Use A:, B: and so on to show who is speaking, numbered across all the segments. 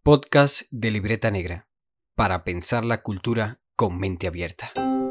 A: Podcast de Libreta Negra, para pensar la cultura con mente abierta.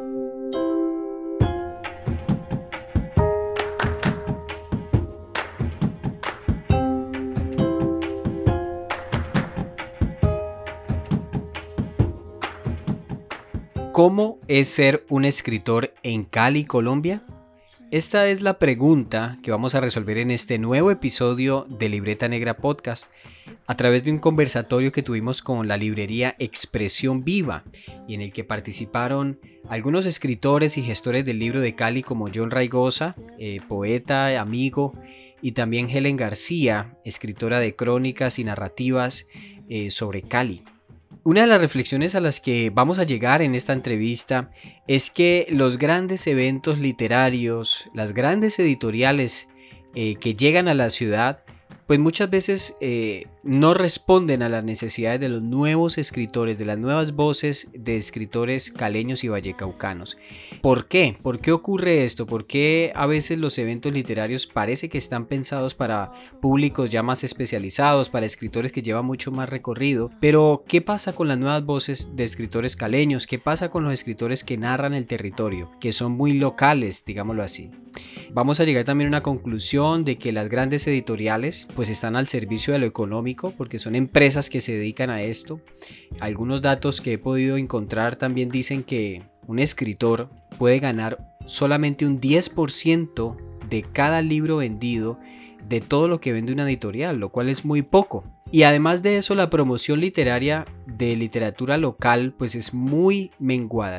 A: ¿Cómo es ser un escritor en Cali, Colombia? Esta es la pregunta que vamos a resolver en este nuevo episodio de Libreta Negra Podcast, a través de un conversatorio que tuvimos con la librería Expresión Viva y en el que participaron algunos escritores y gestores del libro de Cali como John Raigosa, poeta, amigo, y también Helen García, escritora de crónicas y narrativas sobre Cali. Una de las reflexiones a las que vamos a llegar en esta entrevista es que los grandes eventos literarios, las grandes editoriales que llegan a la ciudad, pues muchas veces no responden a las necesidades de los nuevos escritores, de las nuevas voces de escritores caleños y vallecaucanos. ¿Por qué? ¿Por qué ocurre esto? ¿Por qué a veces los eventos literarios parece que están pensados para públicos ya más especializados, para escritores que llevan mucho más recorrido? Pero ¿qué pasa con las nuevas voces de escritores caleños? ¿Qué pasa con los escritores que narran el territorio, que son muy locales, digámoslo así? Vamos a llegar también a una conclusión de que las grandes editoriales pues están al servicio de lo económico, porque son empresas que se dedican a esto. Algunos datos que he podido encontrar también dicen que un escritor puede ganar solamente un 10% de cada libro vendido de todo lo que vende una editorial, lo cual es muy poco. Y además de eso, la promoción literaria de literatura local pues es muy menguada,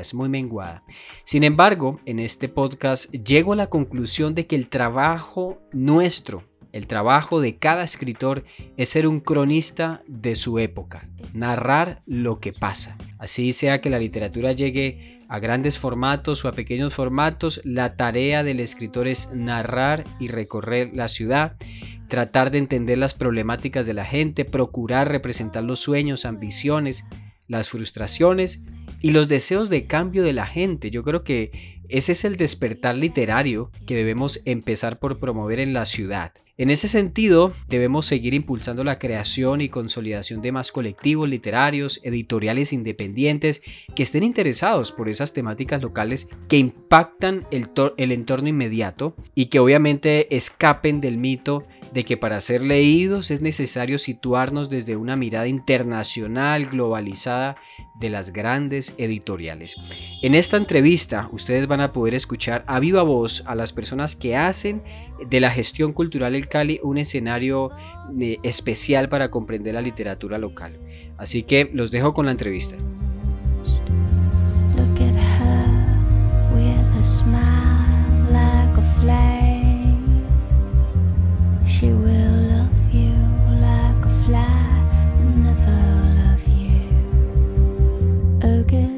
A: Sin embargo, en este podcast llego a la conclusión de que el trabajo nuestro, el trabajo de cada escritor es ser un cronista de su época, narrar lo que pasa. Así sea que la literatura llegue a grandes formatos o a pequeños formatos, la tarea del escritor es narrar y recorrer la ciudad, tratar de entender las problemáticas de la gente, procurar representar los sueños, ambiciones, las frustraciones y los deseos de cambio de la gente. Yo creo que ese es el despertar literario que debemos empezar por promover en la ciudad. En ese sentido, debemos seguir impulsando la creación y consolidación de más colectivos literarios, editoriales independientes que estén interesados por esas temáticas locales que impactan el entorno inmediato y que obviamente escapen del mito de que para ser leídos es necesario situarnos desde una mirada internacional, globalizada de las grandes editoriales. En esta entrevista ustedes van a poder escuchar a viva voz a las personas que hacen de la gestión cultural en Cali un escenario especial para comprender la literatura local. Así que los dejo con la entrevista. Look at her with a smile like a flame. She will love you like a fly and never love you again.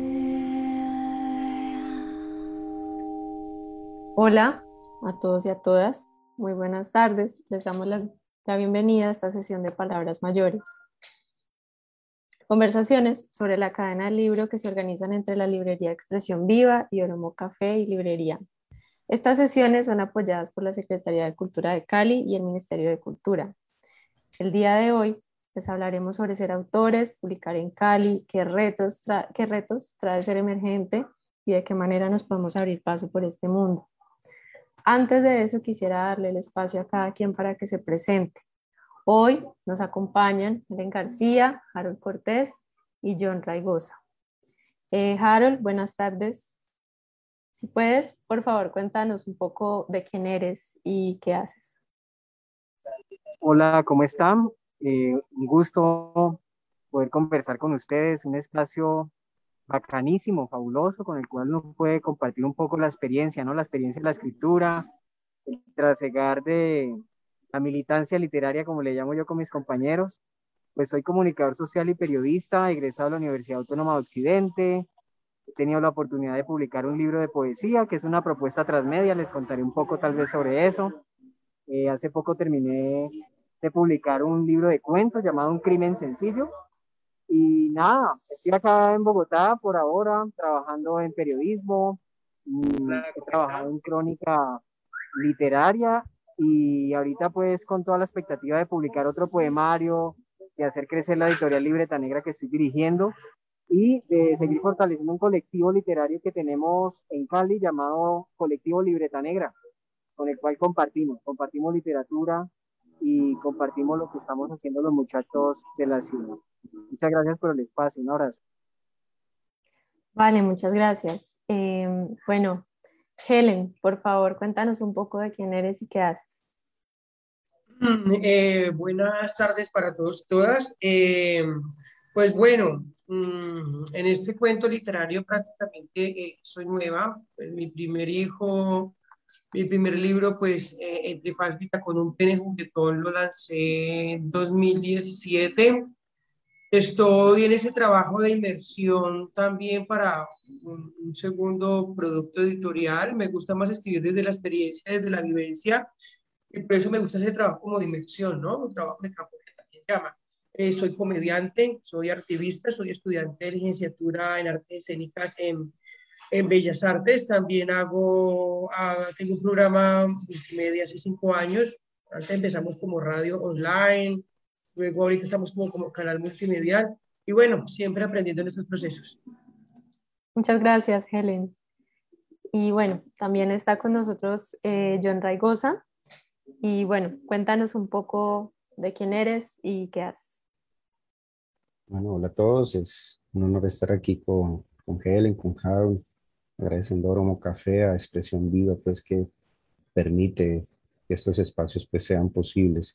B: Hola a todos y a todas, muy buenas tardes. Les damos la bienvenida a esta sesión de Palabras Mayores. Conversaciones sobre la cadena del libro que se organizan entre la librería Expresión Viva y Oromo Café y Librería. Estas sesiones son apoyadas por la Secretaría de Cultura de Cali y el Ministerio de Cultura. El día de hoy les hablaremos sobre ser autores, publicar en Cali, qué retos trae ser emergente y de qué manera nos podemos abrir paso por este mundo. Antes de eso, quisiera darle el espacio a cada quien para que se presente. Hoy nos acompañan Helen García, Harold Cortés y John Raigosa. Harold, buenas tardes. Si puedes, por favor, cuéntanos un poco de quién eres y qué haces.
C: Hola, ¿cómo están? Un gusto poder conversar con ustedes, un espacio bacanísimo, fabuloso, con el cual uno puede compartir un poco la experiencia, ¿no? La experiencia de la escritura, el trasegar de la militancia literaria, como le llamo yo con mis compañeros. Pues soy comunicador social y periodista, egresado de la Universidad Autónoma de Occidente. He tenido la oportunidad de publicar un libro de poesía, que es una propuesta transmedia, les contaré un poco tal vez sobre eso. Hace poco terminé de publicar un libro de cuentos llamado Un crimen sencillo. Y nada, estoy acá en Bogotá por ahora, trabajando en periodismo, he trabajado en crónica literaria y ahorita pues con toda la expectativa de publicar otro poemario de hacer crecer la editorial Libreta Negra que estoy dirigiendo y de seguir fortaleciendo un colectivo literario que tenemos en Cali llamado Colectivo Libreta Negra, con el cual compartimos literatura y compartimos lo que estamos haciendo los muchachos de la ciudad. Muchas gracias por el espacio, un abrazo.
B: Vale, muchas gracias. Bueno, Helen, por favor, cuéntanos un poco de quién eres y qué haces.
D: Buenas tardes para todos y todas. Pues bueno, en este cuento literario prácticamente soy nueva. Pues mi primer hijo, mi primer libro, pues Entre Fálstica con un pene juguetón, lo lancé en 2017. Estoy en ese trabajo de inmersión también para un segundo producto editorial. Me gusta más escribir desde la experiencia, desde la vivencia, y por eso me gusta ese trabajo como de inmersión, ¿no? Un trabajo de campo que también llama. Soy comediante, soy artivista, soy estudiante de licenciatura en artes escénicas en Bellas Artes. También tengo un programa multimedia hace 5 años. Antes empezamos como radio online, luego ahorita estamos como canal multimedial. Y bueno, siempre aprendiendo en estos procesos.
B: Muchas gracias, Helen. Y bueno, también está con nosotros John Raigosa. Y bueno, cuéntanos un poco de quién eres y qué haces.
E: Bueno, hola a todos, es un honor estar aquí con Helen, con Harold, agradeciendo a Oromo Café, a Expresión Viva, pues que permite que estos espacios pues sean posibles.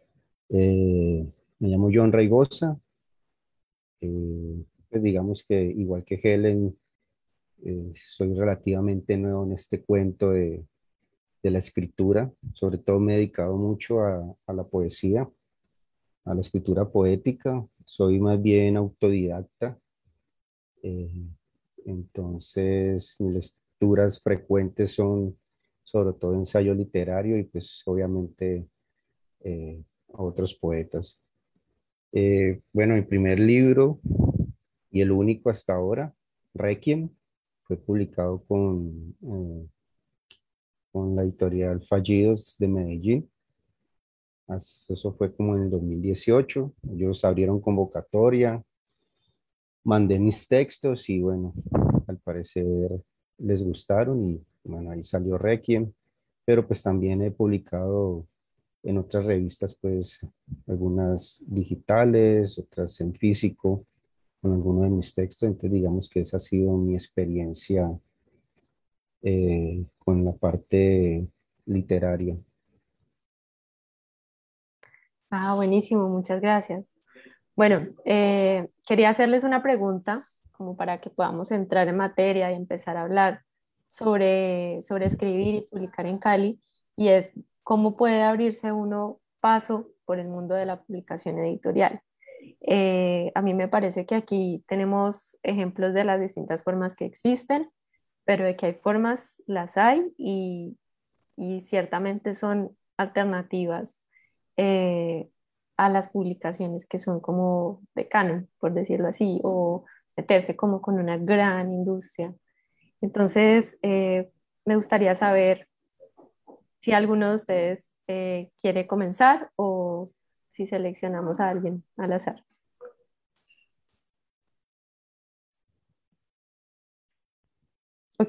E: Me llamo John Raigosa, pues digamos que igual que Helen, soy relativamente nuevo en este cuento de la escritura, sobre todo me he dedicado mucho a la poesía, a la escritura poética, soy más bien autodidacta, eh, entonces mis lecturas frecuentes son sobre todo ensayo literario y pues obviamente a otros poetas. Bueno, mi primer libro y el único hasta ahora, Requiem, fue publicado con la editorial Fallidos de Medellín. Eso fue como en el 2018. Ellos abrieron convocatoria, mandé mis textos y bueno, al parecer les gustaron y bueno, ahí salió Requiem, pero pues también he publicado en otras revistas, pues algunas digitales, otras en físico, con algunos de mis textos. Entonces digamos que esa ha sido mi experiencia con la parte literaria.
B: Ah, buenísimo, muchas gracias. Bueno, quería hacerles una pregunta como para que podamos entrar en materia y empezar a hablar sobre escribir y publicar en Cali, y es cómo puede abrirse uno paso por el mundo de la publicación editorial. A mí me parece que aquí tenemos ejemplos de las distintas formas que existen, pero de que hay formas, las hay y ciertamente son alternativas eh, a las publicaciones que son como de canon, por decirlo así, o meterse como con una gran industria. Entonces, me gustaría saber si alguno de ustedes quiere comenzar o si seleccionamos a alguien al azar. Ok.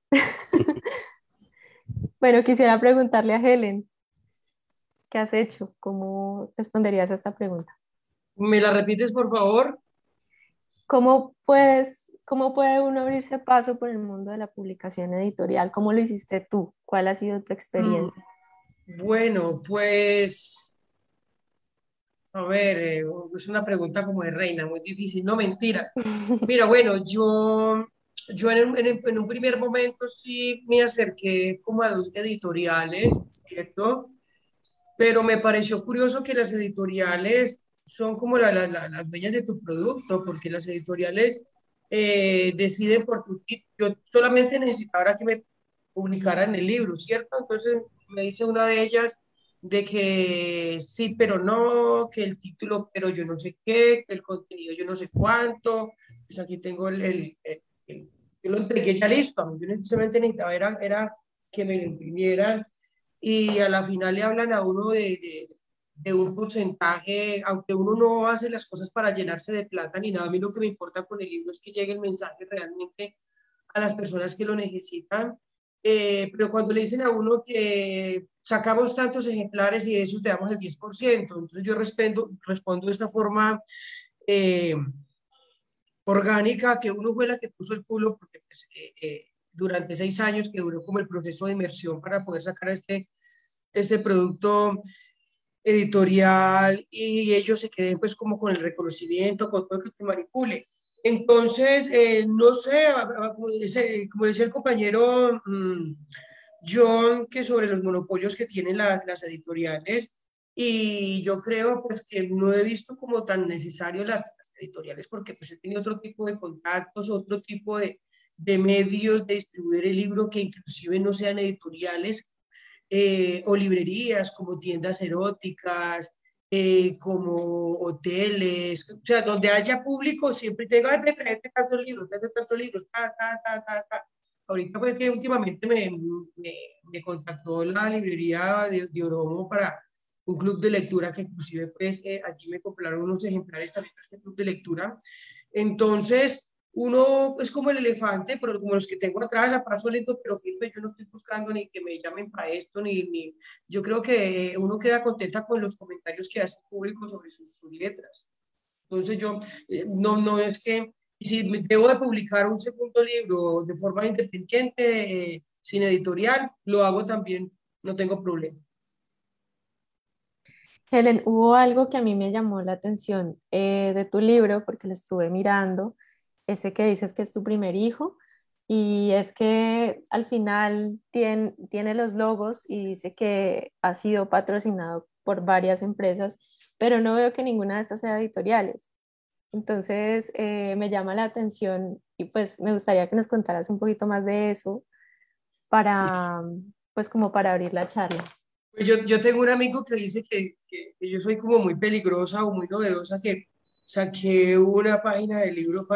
B: Bueno, quisiera preguntarle a Helen, ¿qué has hecho? ¿Cómo responderías a esta pregunta?
D: ¿Me la repites, por favor?
B: Cómo puede uno abrirse paso por el mundo de la publicación editorial? ¿Cómo lo hiciste tú? ¿Cuál ha sido tu experiencia?
D: Bueno, pues, a ver, es una pregunta como de reina, muy difícil, no mentira. Mira, bueno, yo en un primer momento sí me acerqué como a dos editoriales, ¿cierto? Pero me pareció curioso que las editoriales son como las dueñas de tu producto, porque las editoriales deciden por tu título. Yo solamente necesitaba ahora que me publicaran el libro, ¿cierto? Entonces me dice una de ellas de que sí, pero no, que el título, pero yo no sé qué, que el contenido yo no sé cuánto. Pues aquí tengo yo lo entregué ya listo. Yo solamente necesitaba era que me lo imprimieran y a la final le hablan a uno de un porcentaje, aunque uno no hace las cosas para llenarse de plata ni nada, a mí lo que me importa con el libro es que llegue el mensaje realmente a las personas que lo necesitan. Pero cuando le dicen a uno que sacamos tantos ejemplares y de esos te damos el 10%, entonces yo respondo de esta forma eh, orgánica, que uno fue la que puso el culo, porque pues, durante 6 años que duró como el proceso de inmersión para poder sacar este producto editorial, y ellos se queden pues como con el reconocimiento, con todo el que te manipule. Entonces, no sé, como decía el compañero John, que sobre los monopolios que tienen las editoriales, y yo creo pues que no he visto como tan necesario las editoriales, porque pues he tenido otro tipo de contactos, otro tipo de medios de distribuir el libro que inclusive no sean editoriales, o librerías como tiendas eróticas, como hoteles, o sea, donde haya público, siempre tengo, ay, tráete tantos libros, ta. Ahorita fue que últimamente me contactó la librería de Oromo para un club de lectura, que inclusive pues aquí me compraron unos ejemplares también para este club de lectura. Entonces, uno es como el elefante, pero como los que tengo atrás, a paso lento pero firme, yo no estoy buscando ni que me llamen para esto, yo creo que uno queda contenta con los comentarios que hace público sobre sus letras. Entonces yo, no es que, si debo de publicar un segundo libro de forma independiente, sin editorial, lo hago también, no tengo problema.
B: Helen, hubo algo que a mí me llamó la atención de tu libro, porque lo estuve mirando, ese que dices que es tu primer hijo, y es que al final tiene los logos y dice que ha sido patrocinado por varias empresas, pero no veo que ninguna de estas sea editoriales. Entonces, me llama la atención y pues me gustaría que nos contaras un poquito más de eso para, pues como para abrir la charla.
D: Yo tengo un amigo que dice que yo soy como muy peligrosa o muy novedosa, que saqué una página de libro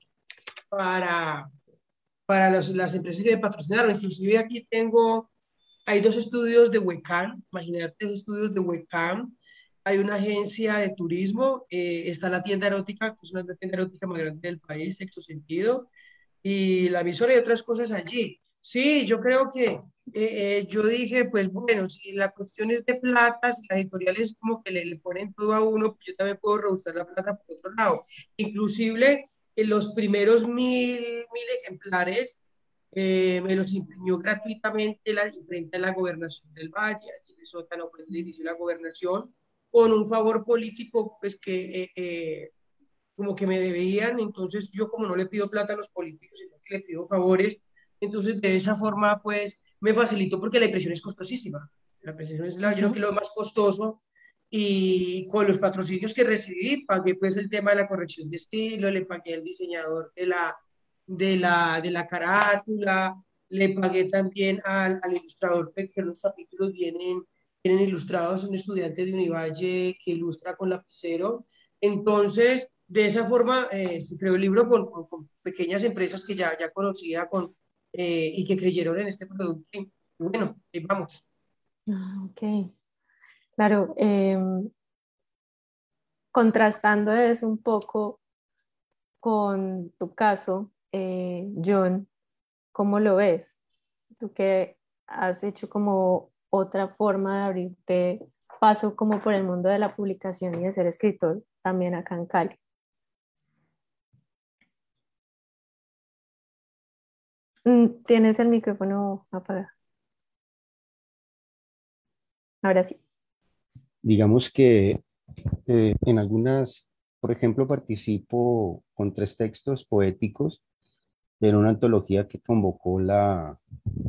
D: para, para las empresas que me patrocinaron. Inclusive aquí hay 2 estudios de webcam, imagínate, 2 estudios de webcam. Hay una agencia de turismo, está la tienda erótica, que es una tienda erótica más grande del país, Sexto Sentido, y la emisora y otras cosas allí. Sí, yo creo que yo dije, pues bueno, si la cuestión es de plata, si las editoriales como que le ponen todo a uno, pues yo también puedo rebuscar la plata por otro lado. Inclusive en los primeros mil ejemplares me los imprimió gratuitamente la imprenta de la Gobernación del Valle, allí en el sótano pues, del edificio de la Gobernación, con un favor político pues que como que me debían. Entonces yo, como no le pido plata a los políticos, sino que le pido favores, entonces de esa forma pues me facilitó, porque la impresión es costosísima. La impresión es yo creo que lo más costoso, y con los patrocinios que recibí pagué pues el tema de la corrección de estilo, le pagué al diseñador de la carátula, le pagué también al ilustrador, que los capítulos vienen ilustrados, un estudiante de Univalle que ilustra con lapicero. Entonces, de esa forma se creó el libro con pequeñas empresas que ya conocía, y que creyeron en este producto. Y bueno, ahí vamos.
B: Ah, ok, claro. Contrastando eso un poco con tu caso, John, ¿cómo lo ves? Tú que has hecho como otra forma de abrirte paso como por el mundo de la publicación y de ser escritor también acá en Cali. Tienes el micrófono apagado. Ahora sí.
E: Digamos que en algunas, por ejemplo, participo con 3 textos poéticos en una antología que convocó la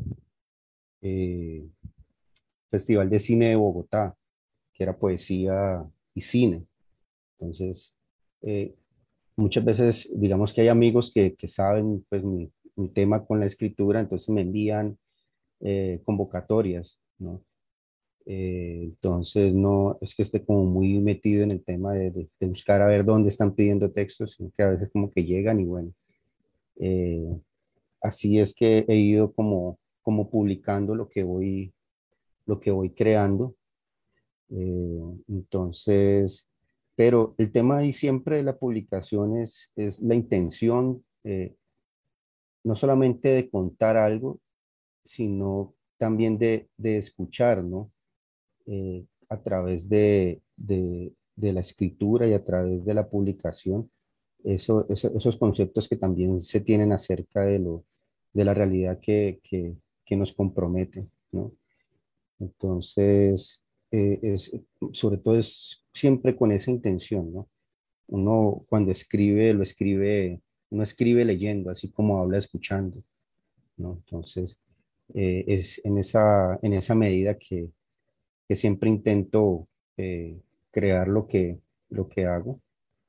E: eh, Festival de Cine de Bogotá, que era poesía y cine. Entonces, eh, muchas veces, digamos que hay amigos que saben pues mi tema con la escritura, entonces me envían convocatorias, ¿no? Entonces, no es que esté como muy metido en el tema de buscar a ver dónde están pidiendo textos, sino que a veces como que llegan y bueno, eh, así es que he ido como publicando lo que voy creando. Entonces, pero el tema ahí siempre de la publicación es la intención, no solamente de contar algo, sino también de escuchar, ¿no? A través de la escritura y a través de la publicación, esos conceptos que también se tienen acerca de la realidad que nos compromete, ¿no? Entonces, sobre todo es siempre con esa intención, ¿no? Uno cuando escribe, no escribe leyendo, así como habla escuchando, ¿no? Entonces, es en esa medida que siempre intento crear lo que hago.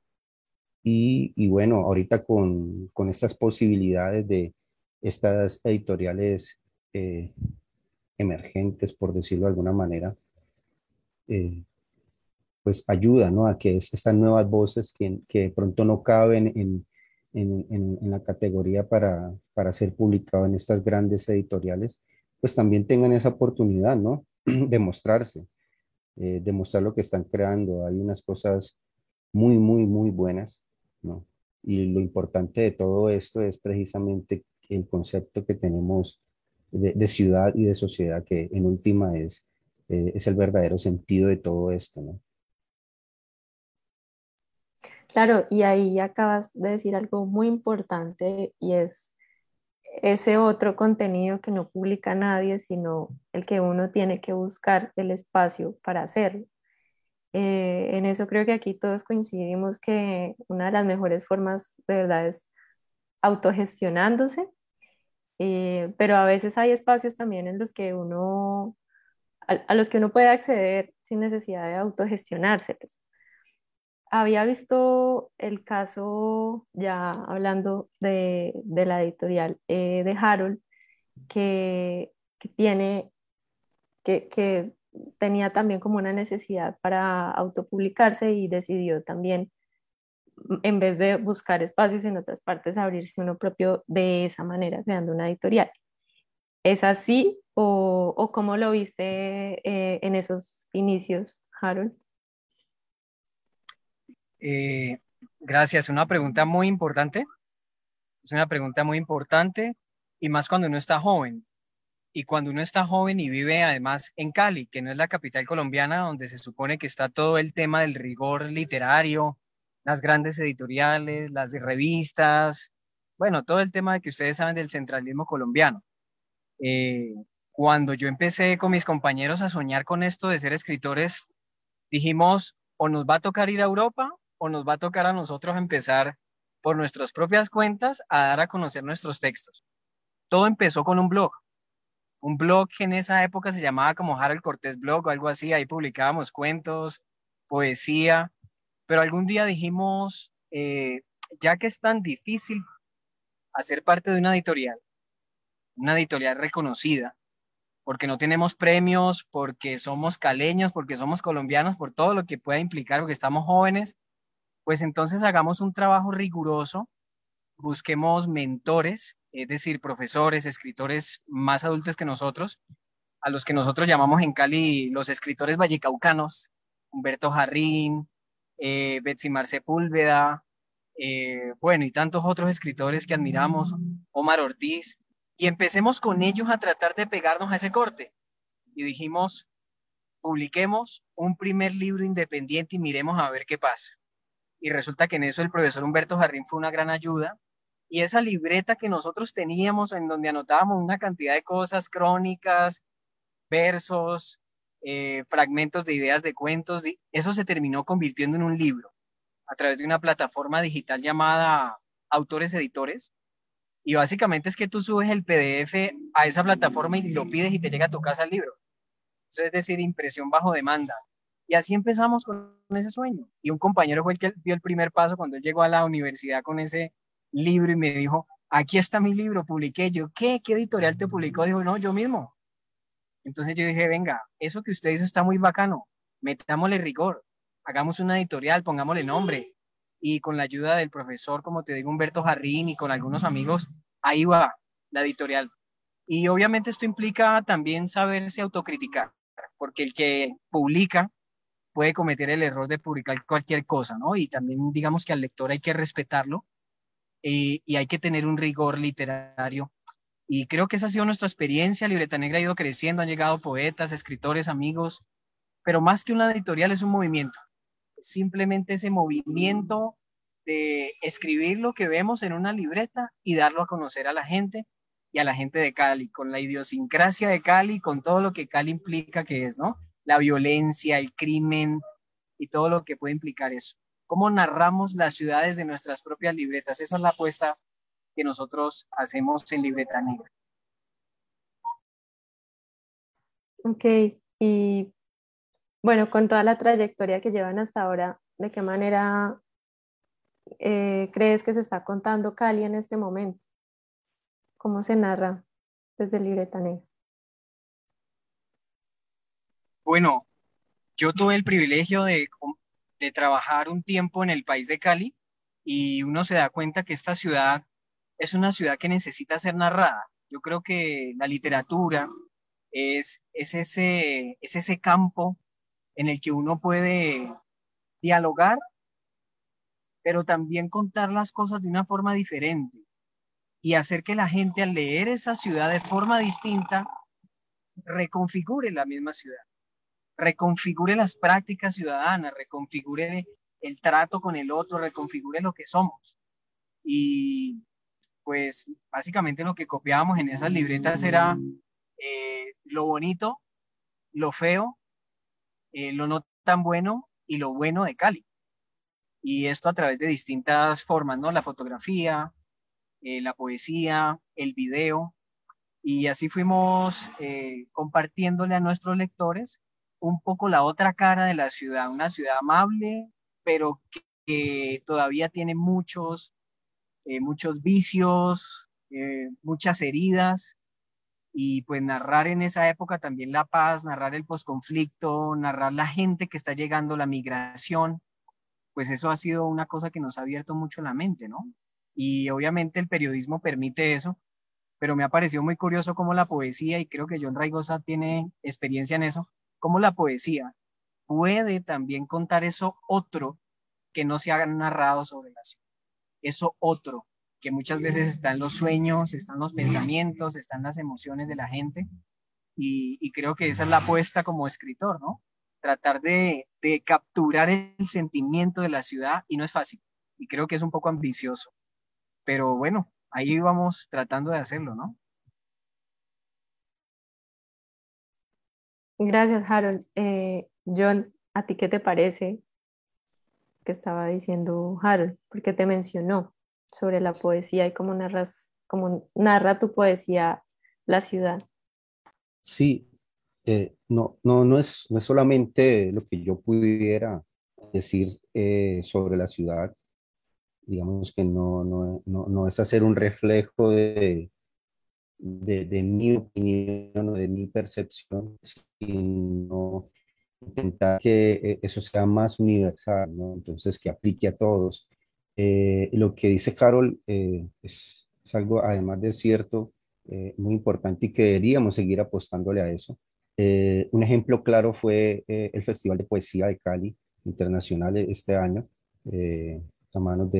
E: Y bueno, ahorita con estas posibilidades de estas editoriales emergentes, por decirlo de alguna manera, eh, pues ayuda, ¿no? A que estas nuevas voces que de pronto no caben en la categoría para ser publicado en estas grandes editoriales, pues también tengan esa oportunidad, ¿no? De mostrarse, de mostrar lo que están creando. Hay unas cosas muy buenas, ¿no? Y lo importante de todo esto es precisamente el concepto que tenemos de ciudad y de sociedad, que en última es el verdadero sentido de todo esto, ¿no?
B: Claro, y ahí acabas de decir algo muy importante y es ese otro contenido que no publica nadie, sino el que uno tiene que buscar el espacio para hacerlo. En eso creo que aquí todos coincidimos que una de las mejores formas de verdad es autogestionándose, pero a veces hay espacios también en los que a los que uno puede acceder sin necesidad de autogestionárselos. Había visto el caso, ya hablando de la editorial de Harold, que tiene, que tenía también como una necesidad para autopublicarse y decidió también, en vez de buscar espacios en otras partes, abrirse uno propio de esa manera, creando una editorial. ¿Es así o cómo lo viste en esos inicios, Harold?
A: Eh, Gracias, una pregunta muy importante. Es una pregunta muy importante y más cuando uno está joven. Y cuando uno está joven y vive además en Cali, que no es la capital colombiana, donde se supone que está todo el tema del rigor literario, las grandes editoriales, las de revistas, bueno, todo el tema de que ustedes saben del centralismo colombiano. Eh, Cuando yo empecé con mis compañeros a soñar con esto de ser escritores, dijimos, o nos va a tocar ir a Europa o nos va a tocar a nosotros empezar por nuestras propias cuentas a dar a conocer nuestros textos. Todo empezó con un blog que en esa época se llamaba como Harold Cortés Blog o algo así, ahí publicábamos cuentos, poesía, pero algún día dijimos, ya que es tan difícil hacer parte de una editorial reconocida, porque no tenemos premios, porque somos caleños, porque somos colombianos, por todo lo que pueda implicar, porque estamos jóvenes, pues entonces hagamos un trabajo riguroso, busquemos mentores, es decir, profesores, escritores más adultos que nosotros, a los que nosotros llamamos en Cali los escritores vallecaucanos, Humberto Jarrín, Betsimar Sepúlveda, bueno, y tantos otros escritores que admiramos, Omar Ortiz, y empecemos con ellos a tratar de pegarnos a ese corte. Y dijimos, publiquemos un primer libro independiente y miremos a ver qué pasa. Y resulta que en eso el profesor Humberto Jarrín fue una gran ayuda. Y esa libreta que nosotros teníamos en donde anotábamos una cantidad de cosas, crónicas, versos, fragmentos de ideas de cuentos, eso se terminó convirtiendo en un libro a través de una plataforma digital llamada Autores Editores. Y básicamente es que tú subes el PDF a esa plataforma y lo pides y te llega a tu casa el libro. Eso es decir, impresión bajo demanda. Y así empezamos con ese sueño. Y un compañero fue el que dio el primer paso cuando él llegó a la universidad con ese libro y me dijo, aquí está mi libro, publiqué. Yo, ¿qué? ¿Qué editorial te publicó? Dijo, no, yo mismo. Entonces yo dije, venga, eso que usted hizo está muy bacano, metámosle rigor, hagamos una editorial, pongámosle nombre. Y con la ayuda del profesor, como te digo, Humberto Jarrín y con algunos amigos, ahí va la editorial. Y obviamente esto implica también saberse autocriticar, porque el que publica
F: puede cometer el error de publicar cualquier cosa, ¿no? Y también digamos que al lector hay que respetarlo y hay que tener un rigor literario. Y creo que esa ha sido nuestra experiencia. Libreta Negra ha ido creciendo, han llegado poetas, escritores, amigos, pero más que una editorial es un movimiento. Simplemente ese movimiento de escribir lo que vemos en una libreta y darlo a conocer a la gente y a la gente de Cali, con la idiosincrasia de Cali, con todo lo que Cali implica que es, ¿no? La violencia, el crimen y todo lo que puede implicar eso. ¿Cómo narramos las ciudades de nuestras propias libretas? Esa es la apuesta que nosotros hacemos en Libreta Negra.
B: Ok, y bueno, con toda la trayectoria que llevan hasta ahora, ¿de qué manera crees que se está contando Cali en este momento? ¿Cómo se narra desde Libreta Negra?
F: Bueno, yo tuve el privilegio de trabajar un tiempo en el país de Cali y uno se da cuenta que esta ciudad es una ciudad que necesita ser narrada. Yo creo que la literatura es ese campo en el que uno puede dialogar, pero también contar las cosas de una forma diferente y hacer que la gente al leer esa ciudad de forma distinta reconfigure la misma ciudad, reconfigure las prácticas ciudadanas, reconfigure el trato con el otro, reconfigure lo que somos. Y pues básicamente lo que copiábamos en esas libretas era lo bonito, lo feo, lo no tan bueno y lo bueno de Cali. Y esto a través de distintas formas, ¿no? La fotografía, la poesía, el video. Y así fuimos compartiéndole a nuestros lectores un poco la otra cara de la ciudad, una ciudad amable, pero que todavía tiene muchos vicios, muchas heridas, y pues narrar en esa época también la paz, narrar el posconflicto, narrar la gente que está llegando, la migración, pues eso ha sido una cosa que nos ha abierto mucho la mente, ¿no? Y obviamente el periodismo permite eso, pero me ha parecido muy curioso cómo la poesía, y creo que John Raigosa tiene experiencia en eso, cómo la poesía puede también contar eso otro que no se ha narrado sobre la ciudad, eso otro que muchas veces está en los sueños, está en los pensamientos, está en las emociones de la gente, y creo que esa es la apuesta como escritor, ¿no? Tratar de capturar el sentimiento de la ciudad, y no es fácil, y creo que es un poco ambicioso, pero bueno, ahí vamos tratando de hacerlo, ¿no?
B: Gracias, Harold. John, ¿a ti qué te parece que estaba diciendo Harold? Porque te mencionó sobre la poesía y cómo narra tu poesía la ciudad.
E: Sí, no es solamente lo que yo pudiera decir sobre la ciudad. Digamos que no es hacer un reflejo de mi opinión o de mi percepción, sino intentar que eso sea más universal, ¿no? Entonces, que aplique a todos. Lo que dice Carol es algo, además de cierto, muy importante y que deberíamos seguir apostándole a eso. Un ejemplo claro fue el Festival de Poesía de Cali Internacional este año, a manos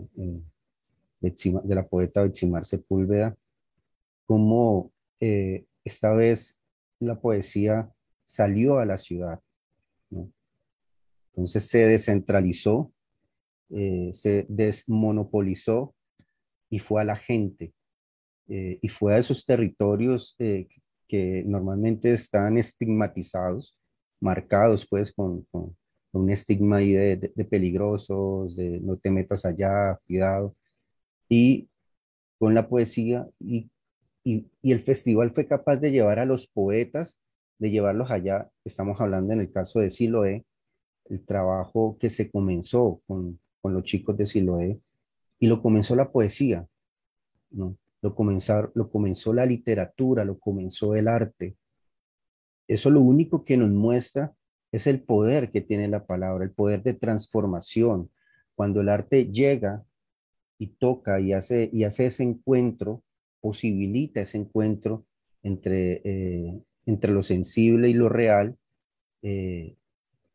E: de la poeta Betsimar Sepúlveda, como esta vez la poesía salió a la ciudad, ¿no? Entonces se descentralizó, se desmonopolizó y fue a la gente, y fue a esos territorios que normalmente están estigmatizados, marcados pues con un estigma ahí de peligrosos, de no te metas allá, cuidado, y con la poesía y el festival fue capaz de llevar a los poetas, de llevarlos allá. Estamos hablando en el caso de Siloé, el trabajo que se comenzó con los chicos de Siloé, y lo comenzó la poesía, ¿no? Lo comenzó la literatura, lo comenzó el arte. Eso lo único que nos muestra es el poder que tiene la palabra, el poder de transformación. Cuando el arte llega y toca y hace ese encuentro, posibilita ese encuentro entre lo sensible y lo real, eh,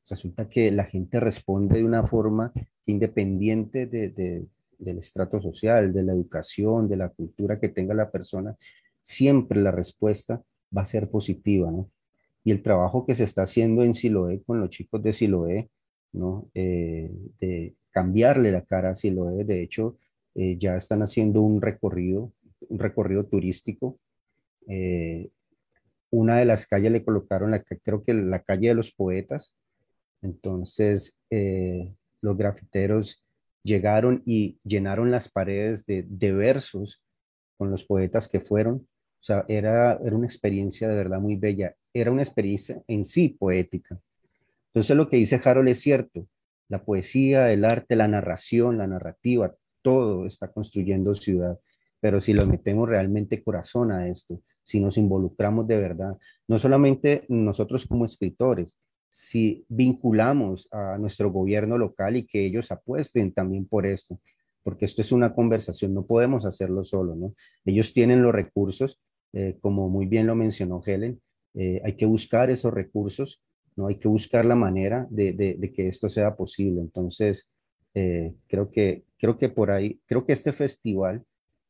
E: Resulta que la gente responde de una forma independiente del estrato social, de la educación, de la cultura que tenga la persona, siempre la respuesta va a ser positiva, ¿no? Y el trabajo que se está haciendo en Siloé con los chicos de Siloé, ¿no? De cambiarle la cara a Siloé, de hecho, ya están haciendo un recorrido turístico. eh, una de las calles le colocaron, creo que la calle de los poetas. Entonces, los grafiteros llegaron y llenaron las paredes de versos con los poetas que fueron. O sea, era una experiencia de verdad muy bella. Era una experiencia en sí poética. Entonces, lo que dice Harold es cierto. La poesía, el arte, la narración, la narrativa, todo está construyendo ciudad. Pero si lo metemos realmente corazón a esto, si nos involucramos de verdad, no solamente nosotros como escritores, si vinculamos a nuestro gobierno local y que ellos apuesten también por esto, porque esto es una conversación, no podemos hacerlo solo, ¿no? Ellos tienen los recursos, como muy bien lo mencionó Helen, hay que buscar esos recursos, ¿no? Hay que buscar la manera de que esto sea posible. Entonces, creo que por ahí, creo que este festival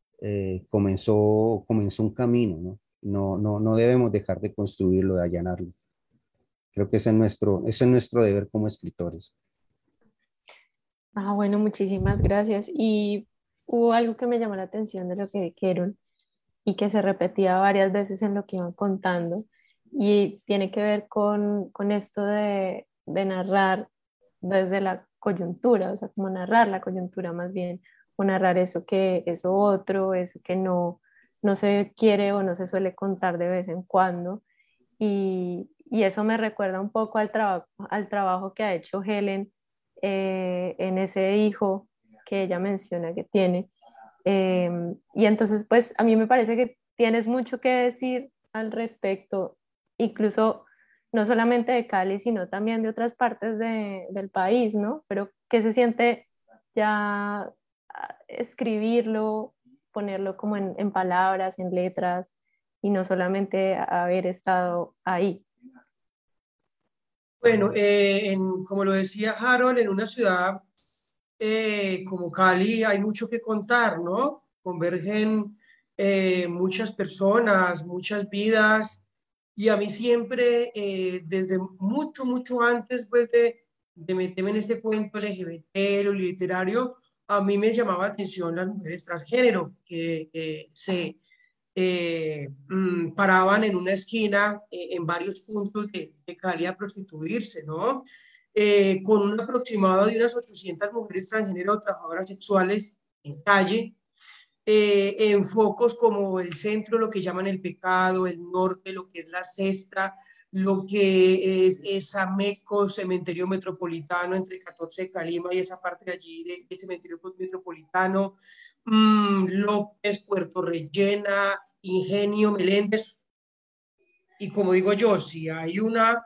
E: comenzó un camino, ¿no? No debemos dejar de construirlo, de allanarlo. Creo que ese es nuestro deber como escritores.
B: Ah, bueno, muchísimas gracias. Y hubo algo que me llamó la atención de lo que dijeron y que se repetía varias veces en lo que iban contando y tiene que ver con esto de narrar desde la coyuntura, o sea, como narrar la coyuntura más bien, o narrar eso otro, eso que no se quiere o no se suele contar de vez en cuando. Y eso me recuerda un poco al trabajo que ha hecho Helen en ese hijo que ella menciona que tiene. Y entonces, pues a mí me parece que tienes mucho que decir al respecto, incluso no solamente de Cali, sino también de otras partes del país, ¿no? Pero ¿qué se siente ya escribirlo, ponerlo como en palabras, en letras, y no solamente haber estado ahí?
D: Bueno, como lo decía Harold, en una ciudad como Cali hay mucho que contar, ¿no? Convergen muchas personas, muchas vidas, y a mí siempre, desde mucho, mucho antes, pues, de meterme en este cuento LGBT, lo literario, a mí me llamaba la atención las mujeres transgénero que paraban en una esquina en varios puntos de Cali a prostituirse, ¿no? Con un aproximado de unas 800 mujeres transgénero trabajadoras sexuales en calle, en focos como el centro, lo que llaman el Pecado, el norte, lo que es la Cesta, lo que es Ameco, cementerio metropolitano entre 14 de Calima y esa parte de allí del cementerio metropolitano, López, Puerto Rellena, Ingenio, Meléndez. Y como digo yo, si hay una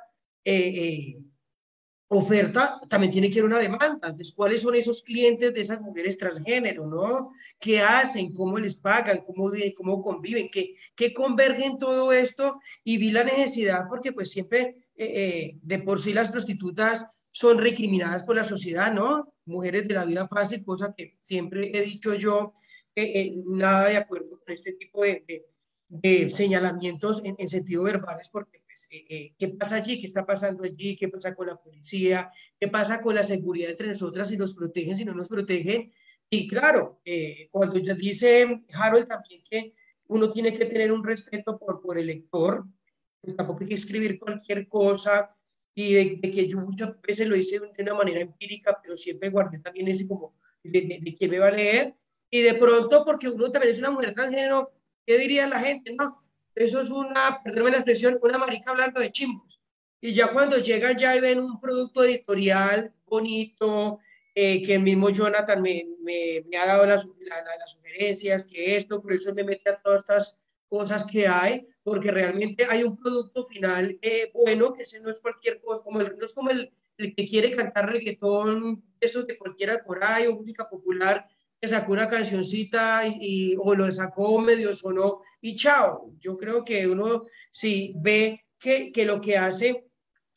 D: oferta, también tiene que haber una demanda. Entonces, ¿cuáles son esos clientes de esas mujeres transgénero, no? ¿Qué hacen? ¿Cómo les pagan? ¿Cómo conviven? ¿Qué converge en todo esto? Y vi la necesidad porque pues siempre de por sí las prostitutas son recriminadas por la sociedad, ¿no? Mujeres de la vida fácil, cosa que siempre he dicho yo, nada de acuerdo con este tipo de señalamientos en sentido verbales, porque pues, ¿qué pasa allí? ¿Qué está pasando allí? ¿Qué pasa con la policía? ¿Qué pasa con la seguridad entre nosotras? Si nos protegen, si no nos protegen. Y claro, cuando ya dice Harold también que uno tiene que tener un respeto por el lector, pues tampoco hay que escribir cualquier cosa, y de que yo muchas veces lo hice de una manera empírica, pero siempre guardé también ese como de quién me va a leer, y de pronto porque uno también es una mujer transgénero, ¿qué diría la gente? No, eso es una, perdónme la expresión, una marica hablando de chimbos. Y ya cuando llegan ya y ven un producto editorial bonito, que el mismo Jonathan me ha dado las sugerencias, que esto, por eso me mete a todas estas cosas que hay, porque realmente hay un producto final bueno, que ese no es cualquier cosa, no es como el que quiere cantar reggaetón, estos de cualquiera por ahí, o música popular, que sacó una cancioncita o lo sacó medio sonó y chao. Yo creo que uno si ve que lo que hace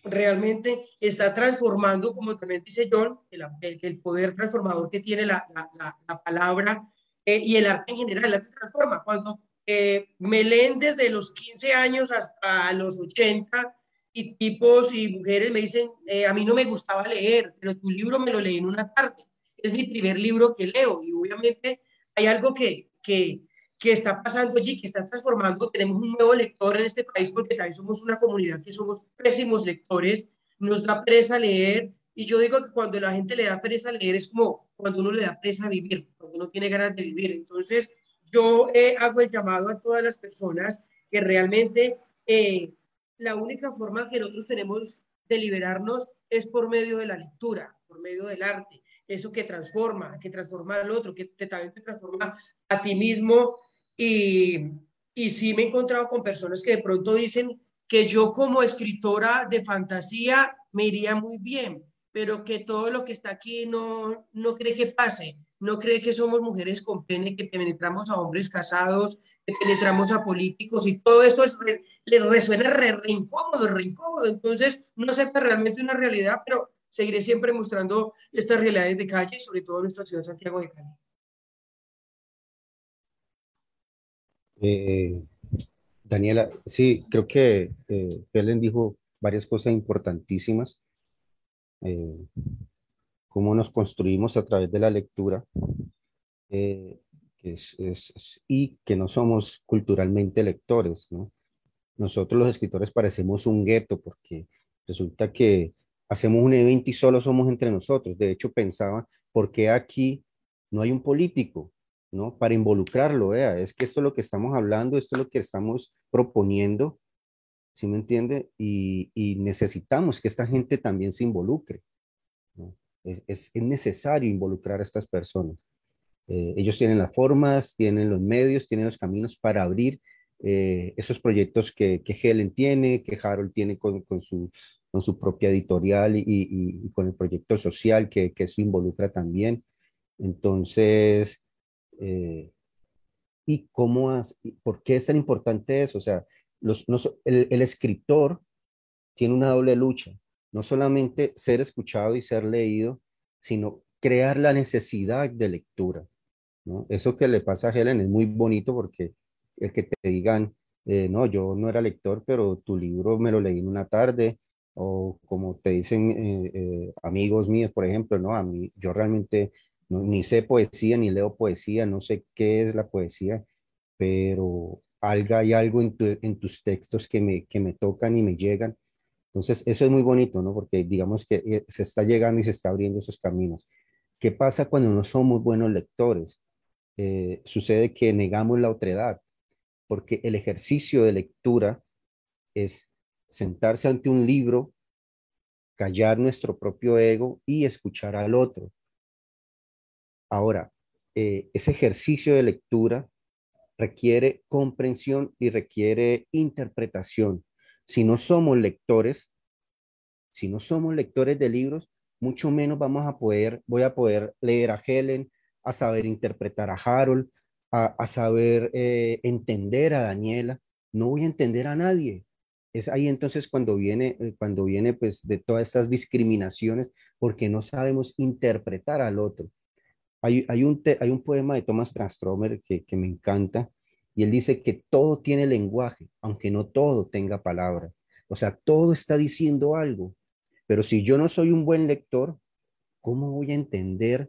D: realmente está transformando, como también dice John, el poder transformador que tiene la palabra y el arte en general. El arte transforma. Cuando me leen desde los 15 años hasta los 80 y tipos y mujeres me dicen, a mí no me gustaba leer, pero tu libro me lo leí en una tarde. Es mi primer libro que leo y obviamente hay algo que está pasando allí, que está transformando. Tenemos un nuevo lector en este país porque también somos una comunidad que somos pésimos lectores, nos da pereza leer. Y yo digo que cuando la gente le da pereza leer es como cuando uno le da pereza vivir, cuando uno tiene ganas de vivir. Entonces, yo hago el llamado a todas las personas que realmente la única forma que nosotros tenemos de liberarnos es por medio de la lectura, por medio del arte. Eso que transforma al otro, también te transforma a ti mismo y, y sí me he encontrado con personas que de pronto dicen que yo como escritora de fantasía me iría muy bien, pero que todo lo que está aquí no cree que pase, no cree que somos mujeres con pene, que penetramos a hombres casados, que penetramos a políticos y todo esto les resuena re incómodo. Entonces no acepta realmente una realidad, pero seguiré siempre mostrando estas realidades de calle, sobre todo en nuestra ciudad Santiago de Cali.
E: Eh, Daniela, sí, creo que Helen dijo varias cosas importantísimas. eh, Cómo nos construimos a través de la lectura, eh, y que no somos culturalmente lectores, ¿no? Nosotros los escritores parecemos un gueto porque resulta que hacemos un evento y solo somos entre nosotros. De hecho, pensaba, ¿por qué aquí no hay un político, ¿no? Para involucrarlo, vea, es que esto es lo que estamos hablando, esto es lo que estamos proponiendo, ¿sí me entiende? Y necesitamos que esta gente también se involucre, ¿no? Es necesario involucrar a estas personas. Ellos tienen las formas, tienen los medios, tienen los caminos para abrir esos proyectos que Helen tiene, que Harold tiene con su propia editorial y con el proyecto social que eso involucra también. Entonces, eh, ¿y por qué es tan importante eso? O sea, el escritor tiene una doble lucha, no solamente ser escuchado y ser leído, sino crear la necesidad de lectura, ¿no? Eso que le pasa a Helen es muy bonito porque el que te digan, no, yo no era lector, pero tu libro me lo leí en una tarde, o como te dicen amigos míos, por ejemplo, no, a mí, yo realmente ni sé poesía, ni leo poesía, no sé qué es la poesía, pero hay algo en tus textos que me tocan y me llegan. Entonces, eso es muy bonito, ¿no? Porque digamos que se está llegando y se está abriendo esos caminos. ¿Qué pasa cuando no somos buenos lectores? Sucede que negamos la otredad, porque el ejercicio de lectura es sentarse ante un libro, callar nuestro propio ego y escuchar al otro. Ahora, ese ejercicio de lectura requiere comprensión y requiere interpretación. Si no somos lectores, si no somos lectores de libros, mucho menos voy a poder leer a Helen, a saber interpretar a Harold, a saber entender a Daniela. No voy a entender a nadie. Es ahí entonces cuando viene pues de todas estas discriminaciones, porque no sabemos interpretar al otro. Hay un poema de Thomas Transtromer que me encanta, y él dice que todo tiene lenguaje, aunque no todo tenga palabra. O sea, todo está diciendo algo, pero si yo no soy un buen lector, ¿cómo voy a entender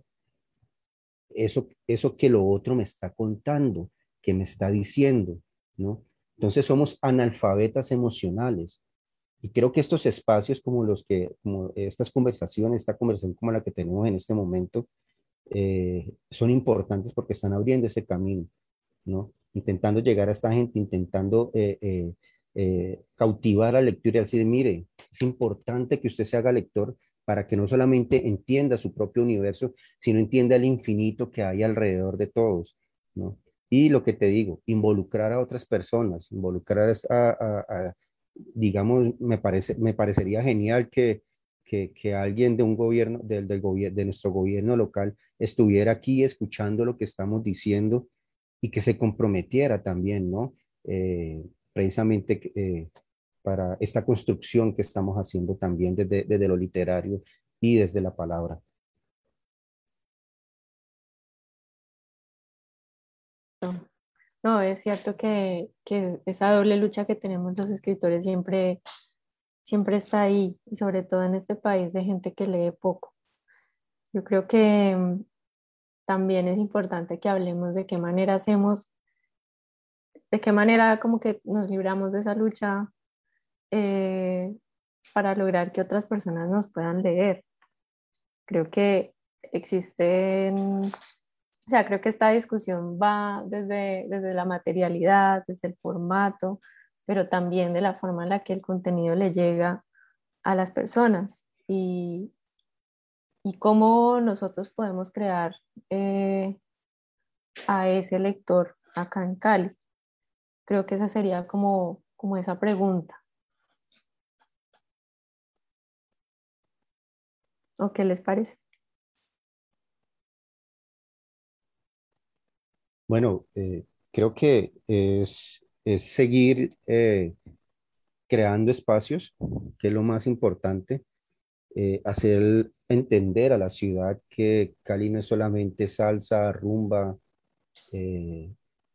E: eso que lo otro me está contando, que me está diciendo, ¿no? Entonces somos analfabetas emocionales. Y creo que estos espacios como estas conversaciones, esta conversación como la que tenemos en este momento, son importantes porque están abriendo ese camino, ¿no? Intentando llegar a esta gente, intentando cautivar la lectura y decir, mire, es importante que usted se haga lector para que no solamente entienda su propio universo, sino entienda el infinito que hay alrededor de todos, ¿no? Y lo que te digo, involucrar a otras personas, digamos, me parecería genial que alguien de un gobierno, de nuestro gobierno local, estuviera aquí escuchando lo que estamos diciendo y que se comprometiera también, ¿no? Precisamente para esta construcción que estamos haciendo también desde lo literario y desde la palabra.
B: No, es cierto que esa doble lucha que tenemos los escritores siempre está ahí, y sobre todo en este país de gente que lee poco. Yo creo que también es importante que hablemos de qué manera hacemos, de qué manera como que nos libramos de esa lucha eh, para lograr que otras personas nos puedan leer. Creo que existen, o sea, creo que esta discusión va desde la materialidad, desde el formato, pero también de la forma en la que el contenido le llega a las personas y cómo nosotros podemos crear a ese lector acá en Cali. Creo que esa sería como esa pregunta. ¿O qué les parece?
E: Bueno, creo que es seguir creando espacios, que es lo más importante, hacer entender a la ciudad que Cali no es solamente salsa, rumba, eh,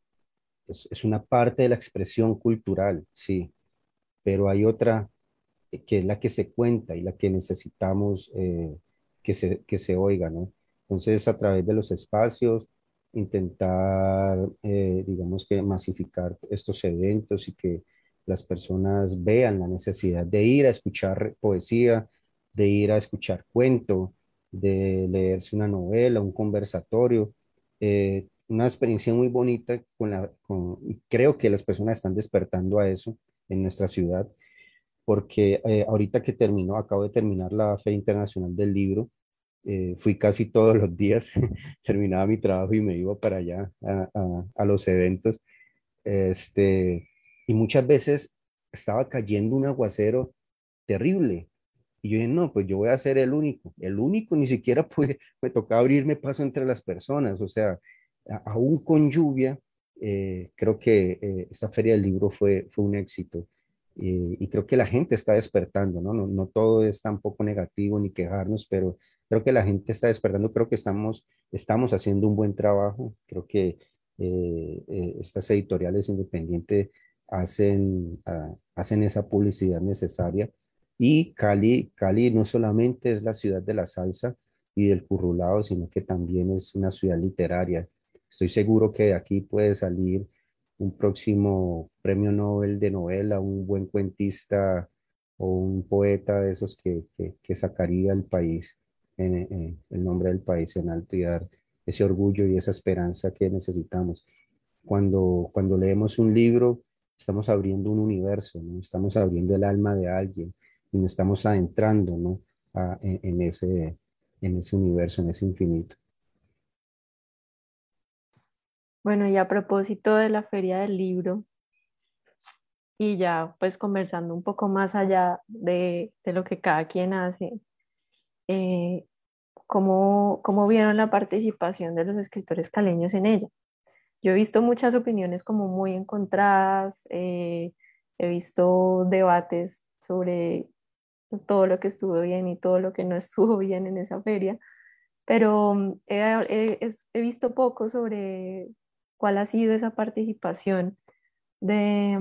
E: es una parte de la expresión cultural, sí, pero hay otra que es la que se cuenta y la que necesitamos que se oiga, ¿no? Entonces, a través de los espacios, intentar, digamos que masificar estos eventos y que las personas vean la necesidad de ir a escuchar poesía, de ir a escuchar cuento, de leerse una novela, un conversatorio. Una experiencia muy bonita y creo que las personas están despertando a eso en nuestra ciudad porque ahorita que acabo de terminar la Feria Internacional del Libro, fui casi todos los días, terminaba mi trabajo y me iba para allá a los eventos, este, y muchas veces estaba cayendo un aguacero terrible. Y yo dije, no, pues yo voy a ser el único, ni siquiera me tocaba abrirme paso entre las personas, o sea, aún con lluvia, creo que esta Feria del Libro fue un éxito. Y creo que la gente está despertando, ¿no? No todo es tampoco negativo ni quejarnos, pero creo que la gente está despertando, creo que estamos haciendo un buen trabajo, creo que estas editoriales independientes hacen esa publicidad necesaria y Cali no solamente es la ciudad de la salsa y del currulao, sino que también es una ciudad literaria. Estoy seguro que de aquí puede salir un próximo premio Nobel de novela, un buen cuentista o un poeta de esos que sacaría el país, el nombre del país en alto y dar ese orgullo y esa esperanza que necesitamos. Cuando leemos un libro, estamos abriendo un universo, ¿no? Estamos abriendo el alma de alguien y nos estamos adentrando, ¿no? En ese universo, en ese infinito.
B: Bueno, y a propósito de la Feria del Libro, y ya pues conversando un poco más allá de lo que cada quien hace, eh, ¿cómo vieron la participación de los escritores caleños en ella? Yo he visto muchas opiniones como muy encontradas, he visto debates sobre todo lo que estuvo bien y todo lo que no estuvo bien en esa feria, pero he visto poco sobre cuál ha sido esa participación de,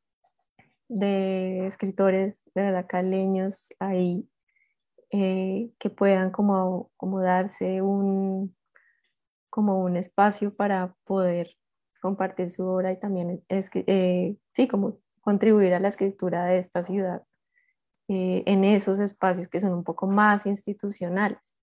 B: de escritores de verdad caleños ahí que puedan como darse como un espacio para poder compartir su obra y también sí, como contribuir a la escritura de esta ciudad en esos espacios que son un poco más institucionales.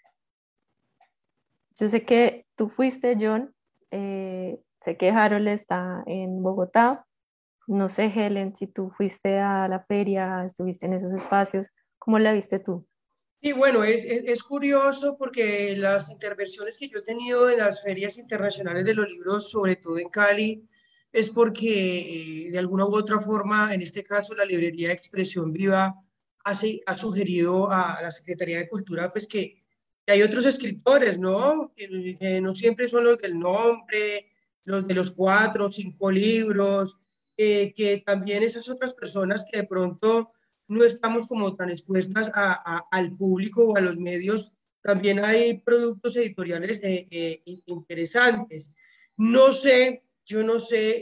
B: Yo sé que tú fuiste, John, sé que Harold está en Bogotá, no sé, Helen, si tú fuiste a la feria, estuviste en esos espacios, ¿cómo la viste tú?
D: Y bueno, es curioso porque las intervenciones que yo he tenido en las ferias internacionales de los libros, sobre todo en Cali, es porque de alguna u otra forma, en este caso la librería Expresión Viva ha sugerido a la Secretaría de Cultura pues que hay otros escritores, ¿no? Que no siempre son los del nombre, los de los 4 o 5 libros, que también esas otras personas que de pronto no estamos como tan expuestas al público o a los medios, también hay productos editoriales interesantes. No sé, yo no sé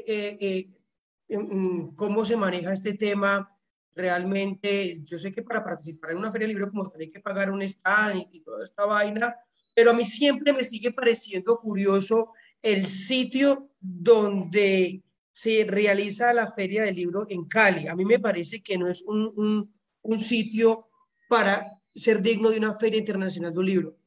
D: cómo se maneja este tema realmente. Yo sé que para participar en una feria de libro como tal hay que pagar un stand y toda esta vaina, pero a mí siempre me sigue pareciendo curioso el sitio donde se realiza la feria del libro en Cali. A mí me parece que no es un sitio para ser digno de una feria internacional de un libro.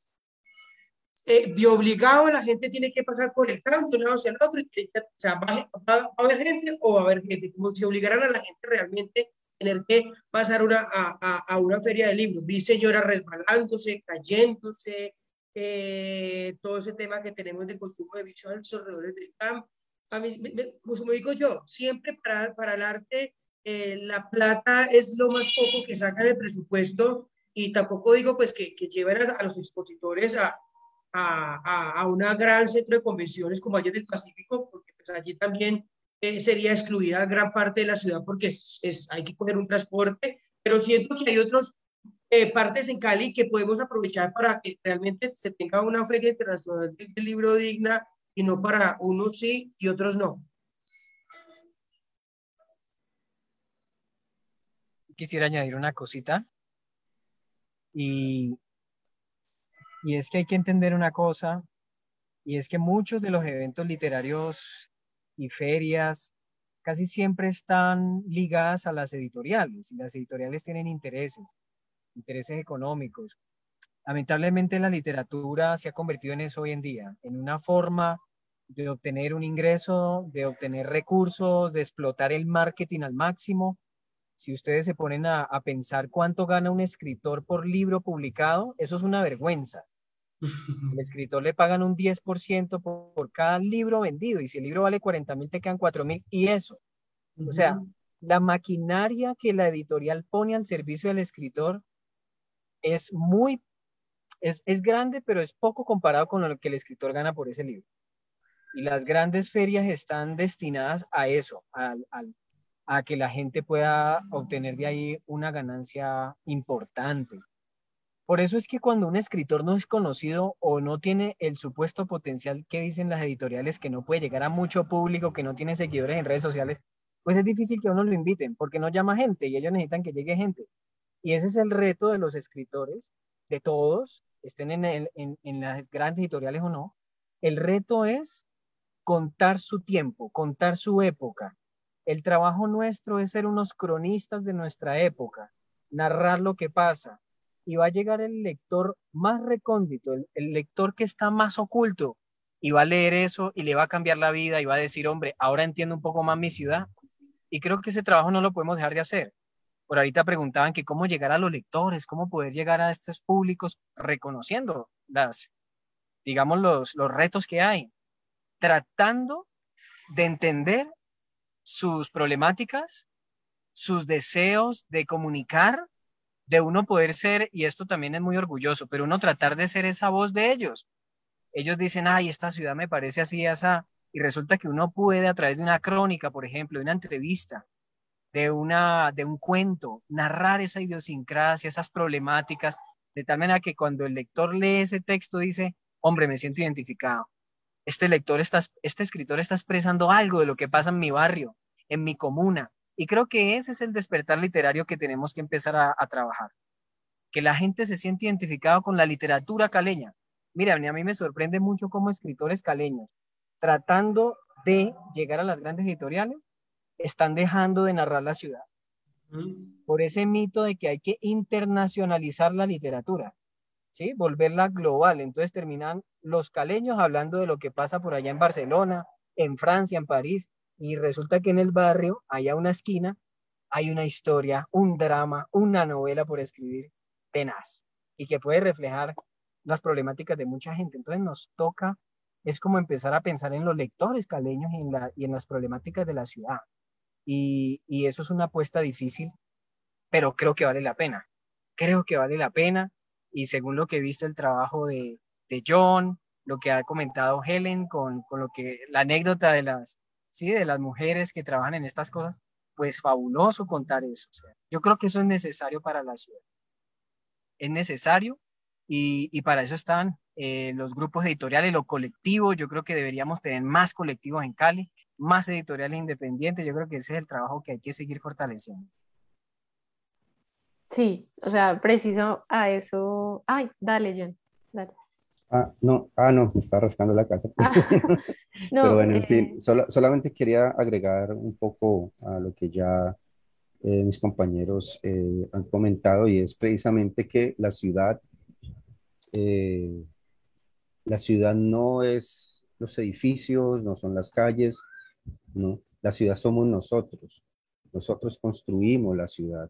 D: De obligado la gente tiene que pasar por el canto de un lado hacia el otro, y o sea, va a haber gente o va a haber gente, como si obligaran a la gente realmente a tener que pasar a una feria de libros. Vi señoras resbalándose, cayéndose, todo ese tema que tenemos de consumo de bichos alrededor del campo. A mí, como digo yo, siempre para el arte la plata es lo más poco que sacan el presupuesto, y tampoco digo pues que lleven a los expositores a un gran centro de convenciones como allá del Pacífico, porque pues allí también sería excluida gran parte de la ciudad porque hay que coger un transporte, pero siento que hay otras partes en Cali que podemos aprovechar para que realmente se tenga una feria internacional del libro digna, y no para unos sí y otros no.
F: Quisiera añadir una cosita y es que hay que entender una cosa, y es que muchos de los eventos literarios y ferias casi siempre están ligadas a las editoriales, y las editoriales tienen intereses económicos. Lamentablemente la literatura se ha convertido en eso hoy en día, en una forma de obtener un ingreso, de obtener recursos, de explotar el marketing al máximo. Si ustedes se ponen a pensar cuánto gana un escritor por libro publicado, eso es una vergüenza. El escritor le pagan un 10% por cada libro vendido, y si el libro vale 40.000, te quedan 4.000, y eso. O sea, la maquinaria que la editorial pone al servicio del escritor es es grande, pero es poco comparado con lo que el escritor gana por ese libro. Y las grandes ferias están destinadas a eso, a que la gente pueda obtener de ahí una ganancia importante. Por eso es que cuando un escritor no es conocido o no tiene el supuesto potencial que dicen las editoriales, que no puede llegar a mucho público, que no tiene seguidores en redes sociales, pues es difícil que a uno lo inviten, porque no llama gente y ellos necesitan que llegue gente. Y ese es el reto de los escritores, de todos, estén en las grandes editoriales o no. El reto es contar su tiempo, contar su época. El trabajo nuestro es ser unos cronistas de nuestra época, narrar lo que pasa. Y va a llegar el lector más recóndito, el lector que está más oculto, y va a leer eso y le va a cambiar la vida y va a decir, hombre, ahora entiendo un poco más mi ciudad. Y creo que ese trabajo no lo podemos dejar de hacer. Por ahorita preguntaban que cómo llegar a los lectores, cómo poder llegar a estos públicos reconociendo digamos, los retos que hay, tratando de entender sus problemáticas, sus deseos de comunicar, de uno poder ser, y esto también es muy orgulloso, pero uno tratar de ser esa voz de ellos. Ellos dicen, ay, esta ciudad me parece así, asa, y resulta que uno puede a través de una crónica, por ejemplo, de una entrevista, de un cuento, narrar esa idiosincrasia, esas problemáticas, de tal manera que cuando el lector lee ese texto dice, hombre, me siento identificado. Este escritor está expresando algo de lo que pasa en mi barrio, en mi comuna. Y creo que ese es el despertar literario que tenemos que empezar a trabajar. Que la gente se siente identificado con la literatura caleña. Mira, a mí me sorprende mucho cómo escritores caleños, tratando de llegar a las grandes editoriales, están dejando de narrar la ciudad. Por ese mito de que hay que internacionalizar la literatura, ¿sí? Volverla global. Entonces terminan los caleños hablando de lo que pasa por allá en Barcelona, en Francia, en París, y resulta que en el barrio, allá a una esquina, hay una historia, un drama, una novela por escribir tenaz, y que puede reflejar las problemáticas de mucha gente. Entonces nos toca, es como empezar a pensar en los lectores caleños y en las problemáticas de la ciudad. Y eso es una apuesta difícil, pero creo que vale la pena. Creo que vale la pena. Y según lo que he visto el trabajo de John, lo que ha comentado Helen con lo que la anécdota de las ¿sí? De las mujeres que trabajan en estas cosas, pues fabuloso contar eso. O sea, yo creo que eso es necesario para la ciudad. Es necesario y para eso están los grupos editoriales, los colectivos. Yo creo que deberíamos tener más colectivos en Cali, más editoriales independientes. Yo creo que ese es el trabajo que hay que seguir fortaleciendo.
B: Sí, o sea, preciso a eso. Ay, dale, John. Dale.
E: No, me está rascando la casa.
B: Ah,
E: Pero
B: no,
E: bueno, en fin, solamente quería agregar un poco a lo que ya mis compañeros han comentado y es precisamente que eh, la ciudad no es los edificios, no son las calles, no, la ciudad somos nosotros. Nosotros construimos la ciudad.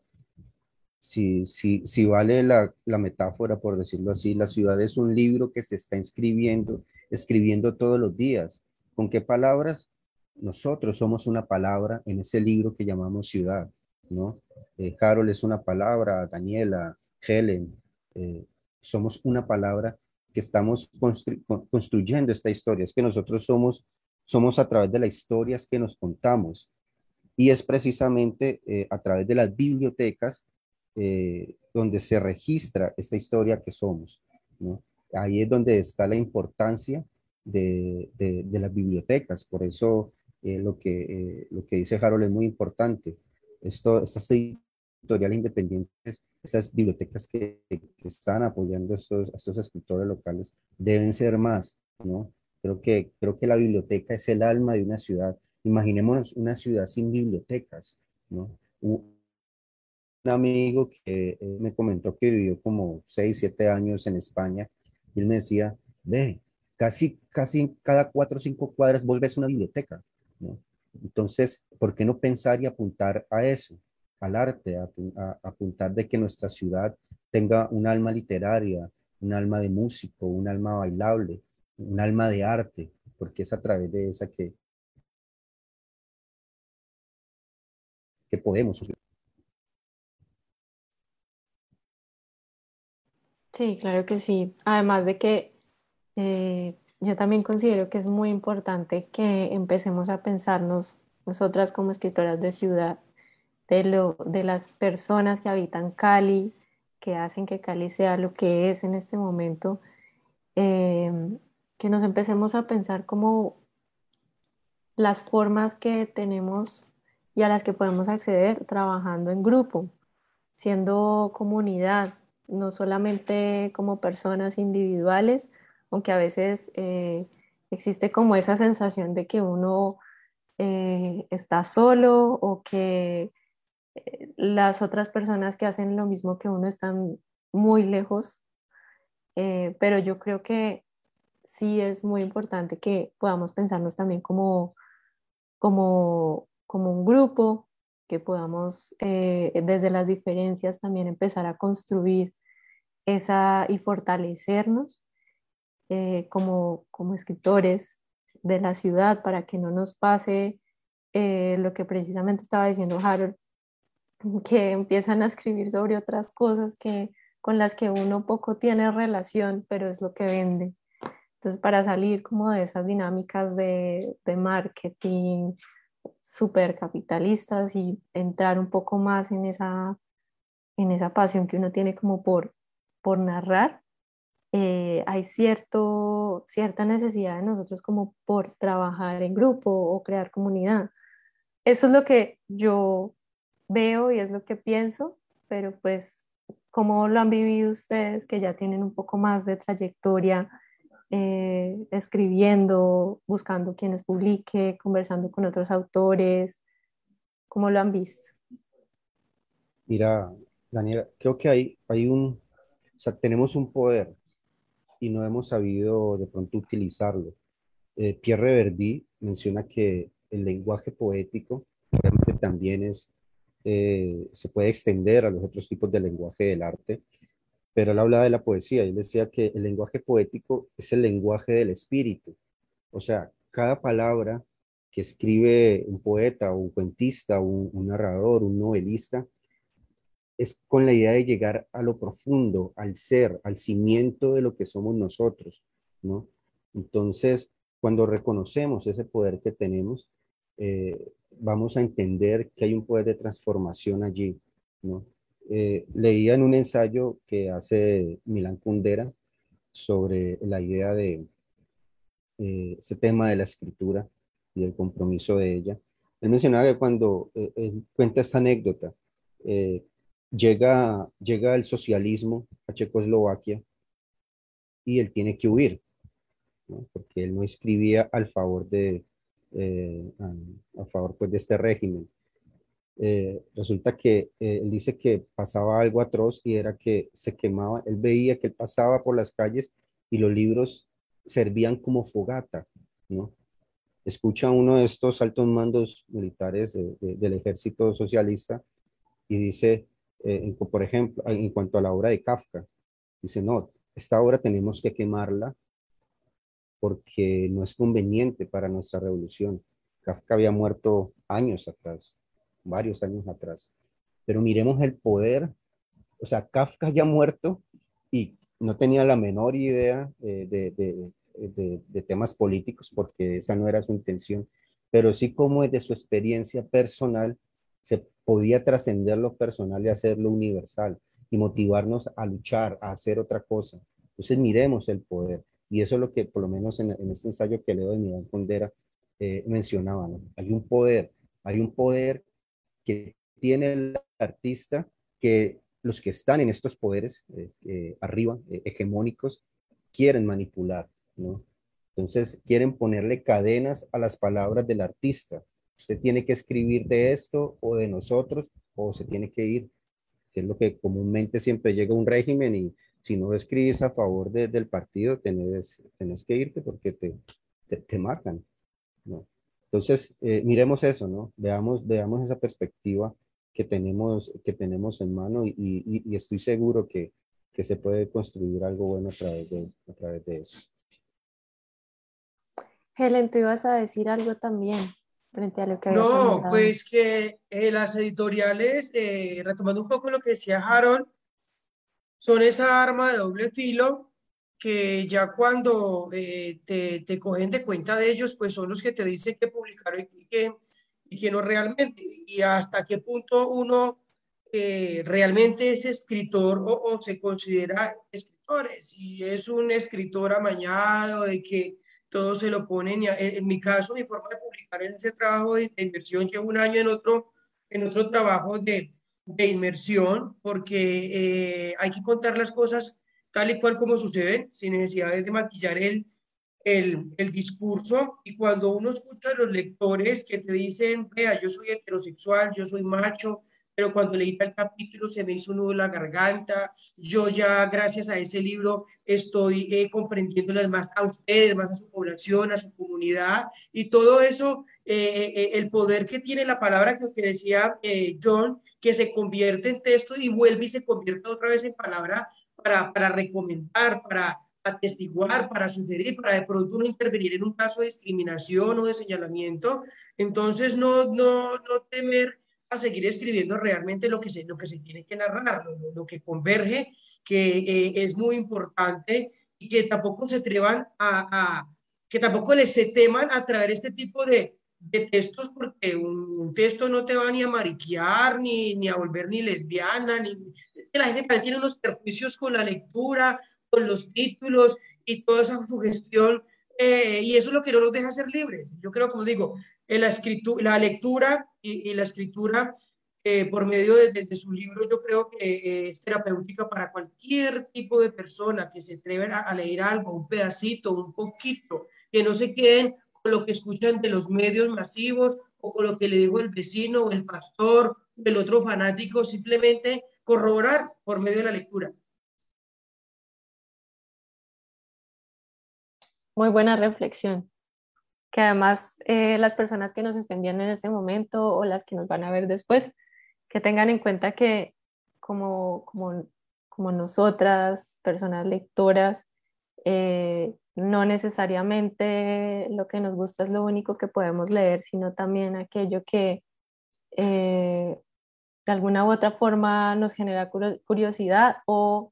E: Si vale la metáfora, por decirlo así, la ciudad es un libro que se está escribiendo todos los días. ¿Con qué palabras? Nosotros somos una palabra en ese libro que llamamos ciudad, ¿no? Carol es una palabra, Daniela, Helen, eh, somos una palabra que estamos construyendo esta historia. Es que nosotros somos a través de las historias que nos contamos. Y es precisamente a través de las bibliotecas donde se registra esta historia que somos, ¿no? Ahí es donde está la importancia de las bibliotecas. Por eso lo que dice Harold es muy importante. Estas editoriales independientes, estas bibliotecas que están apoyando a estos escritores locales, deben ser más, ¿no? Creo que la biblioteca es el alma de una ciudad. Imaginémonos una ciudad sin bibliotecas, ¿no? Un amigo que me comentó que vivió como 6 7 años en España, y él me decía, ve, casi cada 4 o 5 cuadras vos ves una biblioteca, ¿no? Entonces, ¿por qué no pensar y apuntar a eso, al arte, a apuntar de que nuestra ciudad tenga un alma literaria, un alma de músico, un alma bailable, un alma de arte, porque es a través de esa que podemos.
B: sí, claro que sí. Además de que yo también considero que es muy importante que empecemos a pensarnos nosotras como escritoras de ciudad, de las personas que habitan Cali, que hacen que Cali sea lo que es en este momento, eh, que nos empecemos a pensar como las formas que tenemos y a las que podemos acceder trabajando en grupo, siendo comunidad, no solamente como personas individuales, aunque a veces existe como esa sensación de que uno está solo o que las otras personas que hacen lo mismo que uno están muy lejos, pero yo creo que sí es muy importante que podamos pensarnos también como un grupo, que podamos desde las diferencias también empezar a construir esa y fortalecernos como escritores de la ciudad para que no nos pase lo que precisamente estaba diciendo Harold, que empiezan a escribir sobre otras cosas con las que uno poco tiene relación, pero es lo que vende. Entonces, para salir como de esas dinámicas de marketing súper capitalistas y entrar un poco más en esa pasión que uno tiene como por narrar, hay cierta necesidad de nosotros como por trabajar en grupo o crear comunidad. Eso es lo que yo veo y es lo que pienso, pero pues, ¿cómo lo han vivido ustedes que ya tienen un poco más de trayectoria escribiendo, buscando quienes publique, conversando con otros autores? ¿Cómo lo han visto?
E: Mira, Daniela, creo que o sea, tenemos un poder y no hemos sabido de pronto utilizarlo. Pierre Verdi menciona que el lenguaje poético realmente también se puede extender a los otros tipos de lenguaje del arte, pero él hablaba de la poesía y él decía que el lenguaje poético es el lenguaje del espíritu. O sea, cada palabra que escribe un poeta o un cuentista, un narrador, un novelista, es con la idea de llegar a lo profundo, al ser, al cimiento de lo que somos nosotros, ¿no? Entonces, cuando reconocemos ese poder que tenemos, vamos a entender que hay un poder de transformación allí, ¿no? Leía en un ensayo que hace Milán Kundera sobre la idea de ese tema de la escritura y el compromiso de ella. Él mencionaba que cuando él cuenta esta anécdota, eh, llega el socialismo a Checoslovaquia y él tiene que huir, ¿no? Porque él no escribía a favor pues, de este régimen. Resulta que él dice que pasaba algo atroz y era que se quemaba, él veía que él pasaba por las calles y los libros servían como fogata, ¿no? Escucha uno de estos altos mandos militares del ejército socialista y dice, por ejemplo, en cuanto a la obra de Kafka, dice, no, esta obra tenemos que quemarla porque no es conveniente para nuestra revolución. Kafka había muerto años atrás, varios años atrás. Pero miremos el poder, o sea, Kafka ya muerto y no tenía la menor idea de temas políticos porque esa no era su intención, pero sí como desde su experiencia personal se podía trascender lo personal y hacerlo universal y motivarnos a luchar, a hacer otra cosa. Entonces miremos el poder. Y eso es lo que por lo menos en este ensayo que leo de Milán Kundera mencionaba, ¿no? Hay un poder que tiene el artista que los que están en estos poderes arriba, hegemónicos, quieren manipular, ¿no? Entonces quieren ponerle cadenas a las palabras del artista. Usted tiene que escribir de esto o de nosotros o se tiene que ir, que es lo que comúnmente siempre llega un régimen y si no escribes a favor del partido, tenés que irte porque te matan, ¿no? Entonces, miremos eso, ¿no? Veamos esa perspectiva que tenemos en mano y estoy seguro que se puede construir algo bueno a través de eso.
B: Helen, tú ibas a decir algo también frente a lo que había
D: No,
B: comentado.
D: pues que las editoriales, retomando un poco lo que decía Harold, son esa arma de doble filo que ya cuando te cogen de cuenta de ellos, pues son los que te dicen que publicar y que no realmente, y hasta qué punto uno realmente es escritor o se considera escritores, y es un escritor amañado, de que todo se lo ponen, en mi caso, mi forma de publicar es ese trabajo de inversión, llevo un año en otro trabajo de inmersión, porque hay que contar las cosas tal y cual como suceden, sin necesidad de maquillar el discurso. Y cuando uno escucha a los lectores que te dicen, vea, yo soy heterosexual, yo soy macho, pero cuando leí el capítulo se me hizo un nudo en la garganta, yo ya gracias a ese libro estoy comprendiéndolas más a ustedes, más a su población, a su comunidad, y todo eso, el poder que tiene la palabra que decía John, que se convierte en texto y vuelve y se convierte otra vez en palabra para recomendar, para atestiguar, para sugerir, para de pronto no intervenir en un caso de discriminación o de señalamiento. Entonces, no temer a seguir escribiendo realmente lo que se tiene que narrar, lo que converge, que es muy importante y que tampoco se atrevan que tampoco les se teman a traer este tipo de textos, porque un texto no te va ni a mariquear, ni a volver ni lesbiana, es que la gente también tiene unos perjuicios con la lectura, con los títulos y toda esa sugestión, y eso es lo que no nos deja ser libres. Yo creo, como digo, la lectura y la escritura por medio de su libro, yo creo que es terapéutica para cualquier tipo de persona que se atreve a leer algo, un pedacito, un poquito, que no se queden con lo que escuchan de los medios masivos o con lo que le dijo el vecino o el pastor o el otro fanático, simplemente corroborar por medio de la lectura.
B: Muy buena reflexión. Que además las personas que nos estén viendo en este momento o las que nos van a ver después, que tengan en cuenta que como nosotras, personas lectoras, no necesariamente lo que nos gusta es lo único que podemos leer, sino también aquello que de alguna u otra forma nos genera curiosidad o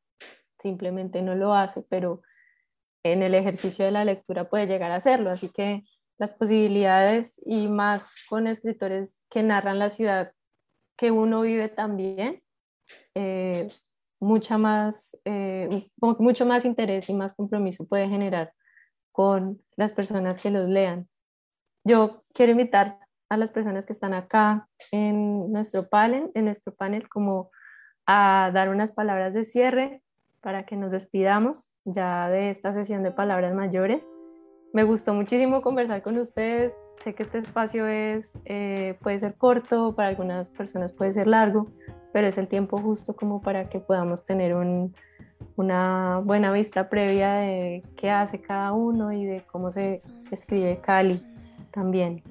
B: simplemente no lo hace, pero en el ejercicio de la lectura puede llegar a hacerlo. Así que las posibilidades, y más con escritores que narran la ciudad que uno vive también, mucho más interés y más compromiso puede generar con las personas que los lean. Yo quiero invitar a las personas que están acá en nuestro panel como a dar unas palabras de cierre para que nos despidamos ya de esta sesión de palabras mayores. Me gustó muchísimo conversar con ustedes. Sé que este espacio puede ser corto, para algunas personas puede ser largo, pero es el tiempo justo como para que podamos tener una buena vista previa de qué hace cada uno y de cómo se escribe Cali también.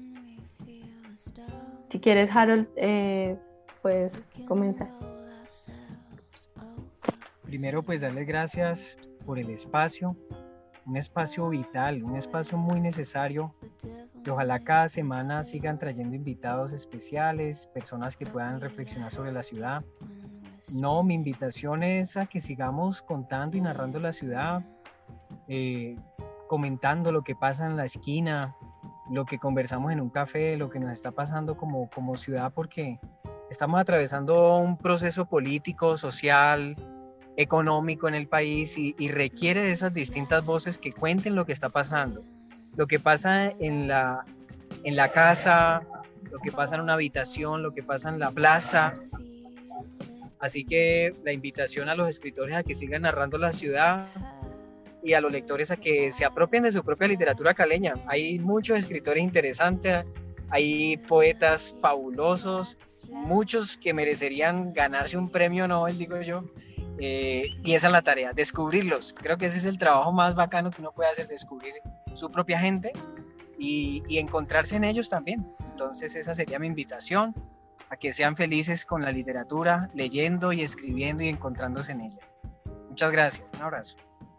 B: Si quieres, Harold, puedes comenzar.
F: Primero, pues darles gracias por el espacio, un espacio vital, un espacio muy necesario, y ojalá cada semana sigan trayendo invitados especiales, personas que puedan reflexionar sobre la ciudad. No, mi invitación es a que sigamos contando y narrando la ciudad, comentando lo que pasa en la esquina, lo que conversamos en un café, lo que nos está pasando como ciudad, porque estamos atravesando un proceso político, social, económico en el país, y requiere de esas distintas voces que cuenten lo que está pasando, lo que pasa en la casa, lo que pasa en una habitación, lo que pasa en la plaza. Así que la invitación a los escritores a que sigan narrando la ciudad, y a los lectores a que se apropien de su propia literatura caleña. Hay muchos escritores interesantes, hay poetas fabulosos, muchos que merecerían ganarse un premio Nobel, digo yo, y esa es la tarea, descubrirlos. Creo que ese es el trabajo más bacano que uno puede hacer, descubrir su propia gente y encontrarse en ellos también. Entonces esa sería mi invitación, a que sean felices con la literatura, leyendo y escribiendo y encontrándose en ella. Muchas gracias, un abrazo.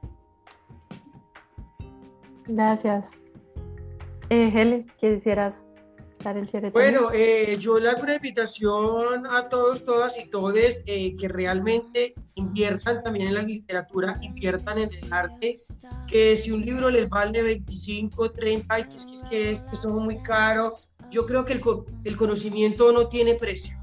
B: Gracias. Helen, ¿quisieras dar el cierre?
D: Bueno, yo le hago una invitación a todos, todas y todes que realmente inviertan también en la literatura, inviertan en el arte, que si un libro les vale 25, 30, y que eso es muy caro. Yo creo que el conocimiento no tiene precio,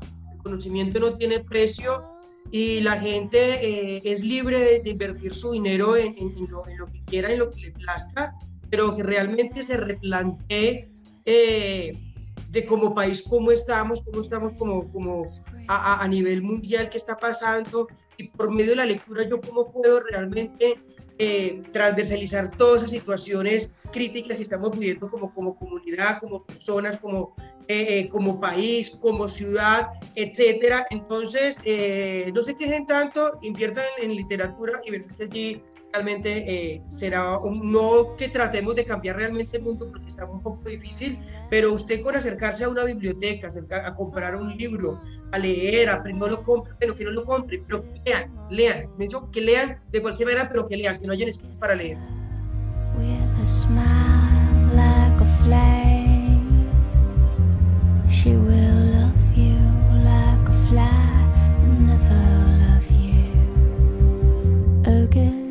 D: y la gente es libre de invertir su dinero en lo que quiera, en lo que le plazca, pero que realmente se replantee de como país cómo estamos como a nivel mundial, qué está pasando, y por medio de la lectura yo cómo puedo realmente transversalizar todas esas situaciones críticas que estamos viviendo como comunidad, como personas, como país, como ciudad, etcétera. Entonces, no se quejen tanto, inviertan en literatura y verán que allí realmente será no que tratemos de cambiar realmente el mundo, porque está un poco difícil, pero usted con acercarse a una biblioteca, a comprar un libro, a leer, no lo compre, pero que no lo compre, pero que lean, me dicho que lean de cualquier manera, pero que lean, que no hayan excusas para leer.
G: With a smile like a flame, she will love you like a fly and never love you again.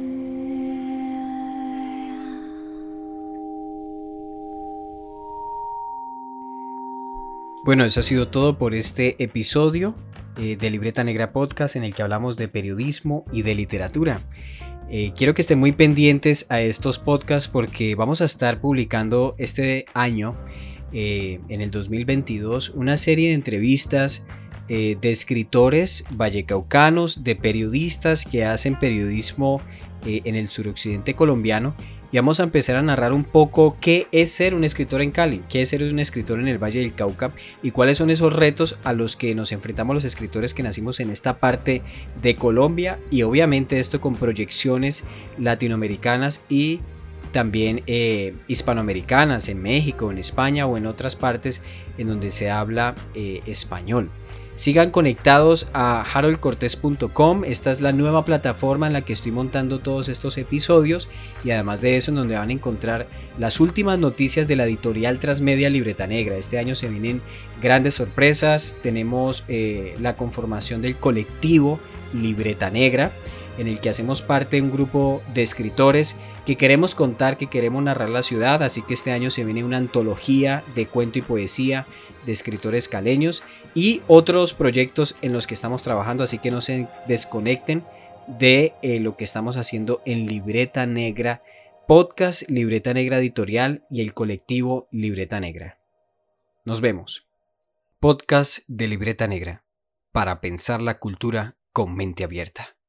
A: Bueno, eso ha sido todo por este episodio de Libreta Negra Podcast, en el que hablamos de periodismo y de literatura. Quiero que estén muy pendientes a estos podcasts, porque vamos a estar publicando este año, en el 2022, una serie de entrevistas de escritores vallecaucanos, de periodistas que hacen periodismo en el suroccidente colombiano. Y vamos a empezar a narrar un poco qué es ser un escritor en Cali, qué es ser un escritor en el Valle del Cauca, y cuáles son esos retos a los que nos enfrentamos los escritores que nacimos en esta parte de Colombia, y obviamente esto con proyecciones latinoamericanas y también hispanoamericanas, en México, en España o en otras partes en donde se habla español. Sigan conectados a haroldcortes.com. Esta es la nueva plataforma en la que estoy montando todos estos episodios, y además de eso, en donde van a encontrar las últimas noticias de la editorial Transmedia Libreta Negra. Este año se vienen grandes sorpresas. Tenemos la conformación del colectivo Libreta Negra, en el que hacemos parte de un grupo de escritores que queremos contar, que queremos narrar la ciudad, así que este año se viene una antología de cuento y poesía de escritores caleños y otros proyectos en los que estamos trabajando, así que no se desconecten de lo que estamos haciendo en Libreta Negra Podcast, Libreta Negra Editorial y el colectivo Libreta Negra. Nos vemos. Podcast de Libreta Negra, para pensar la cultura con mente abierta.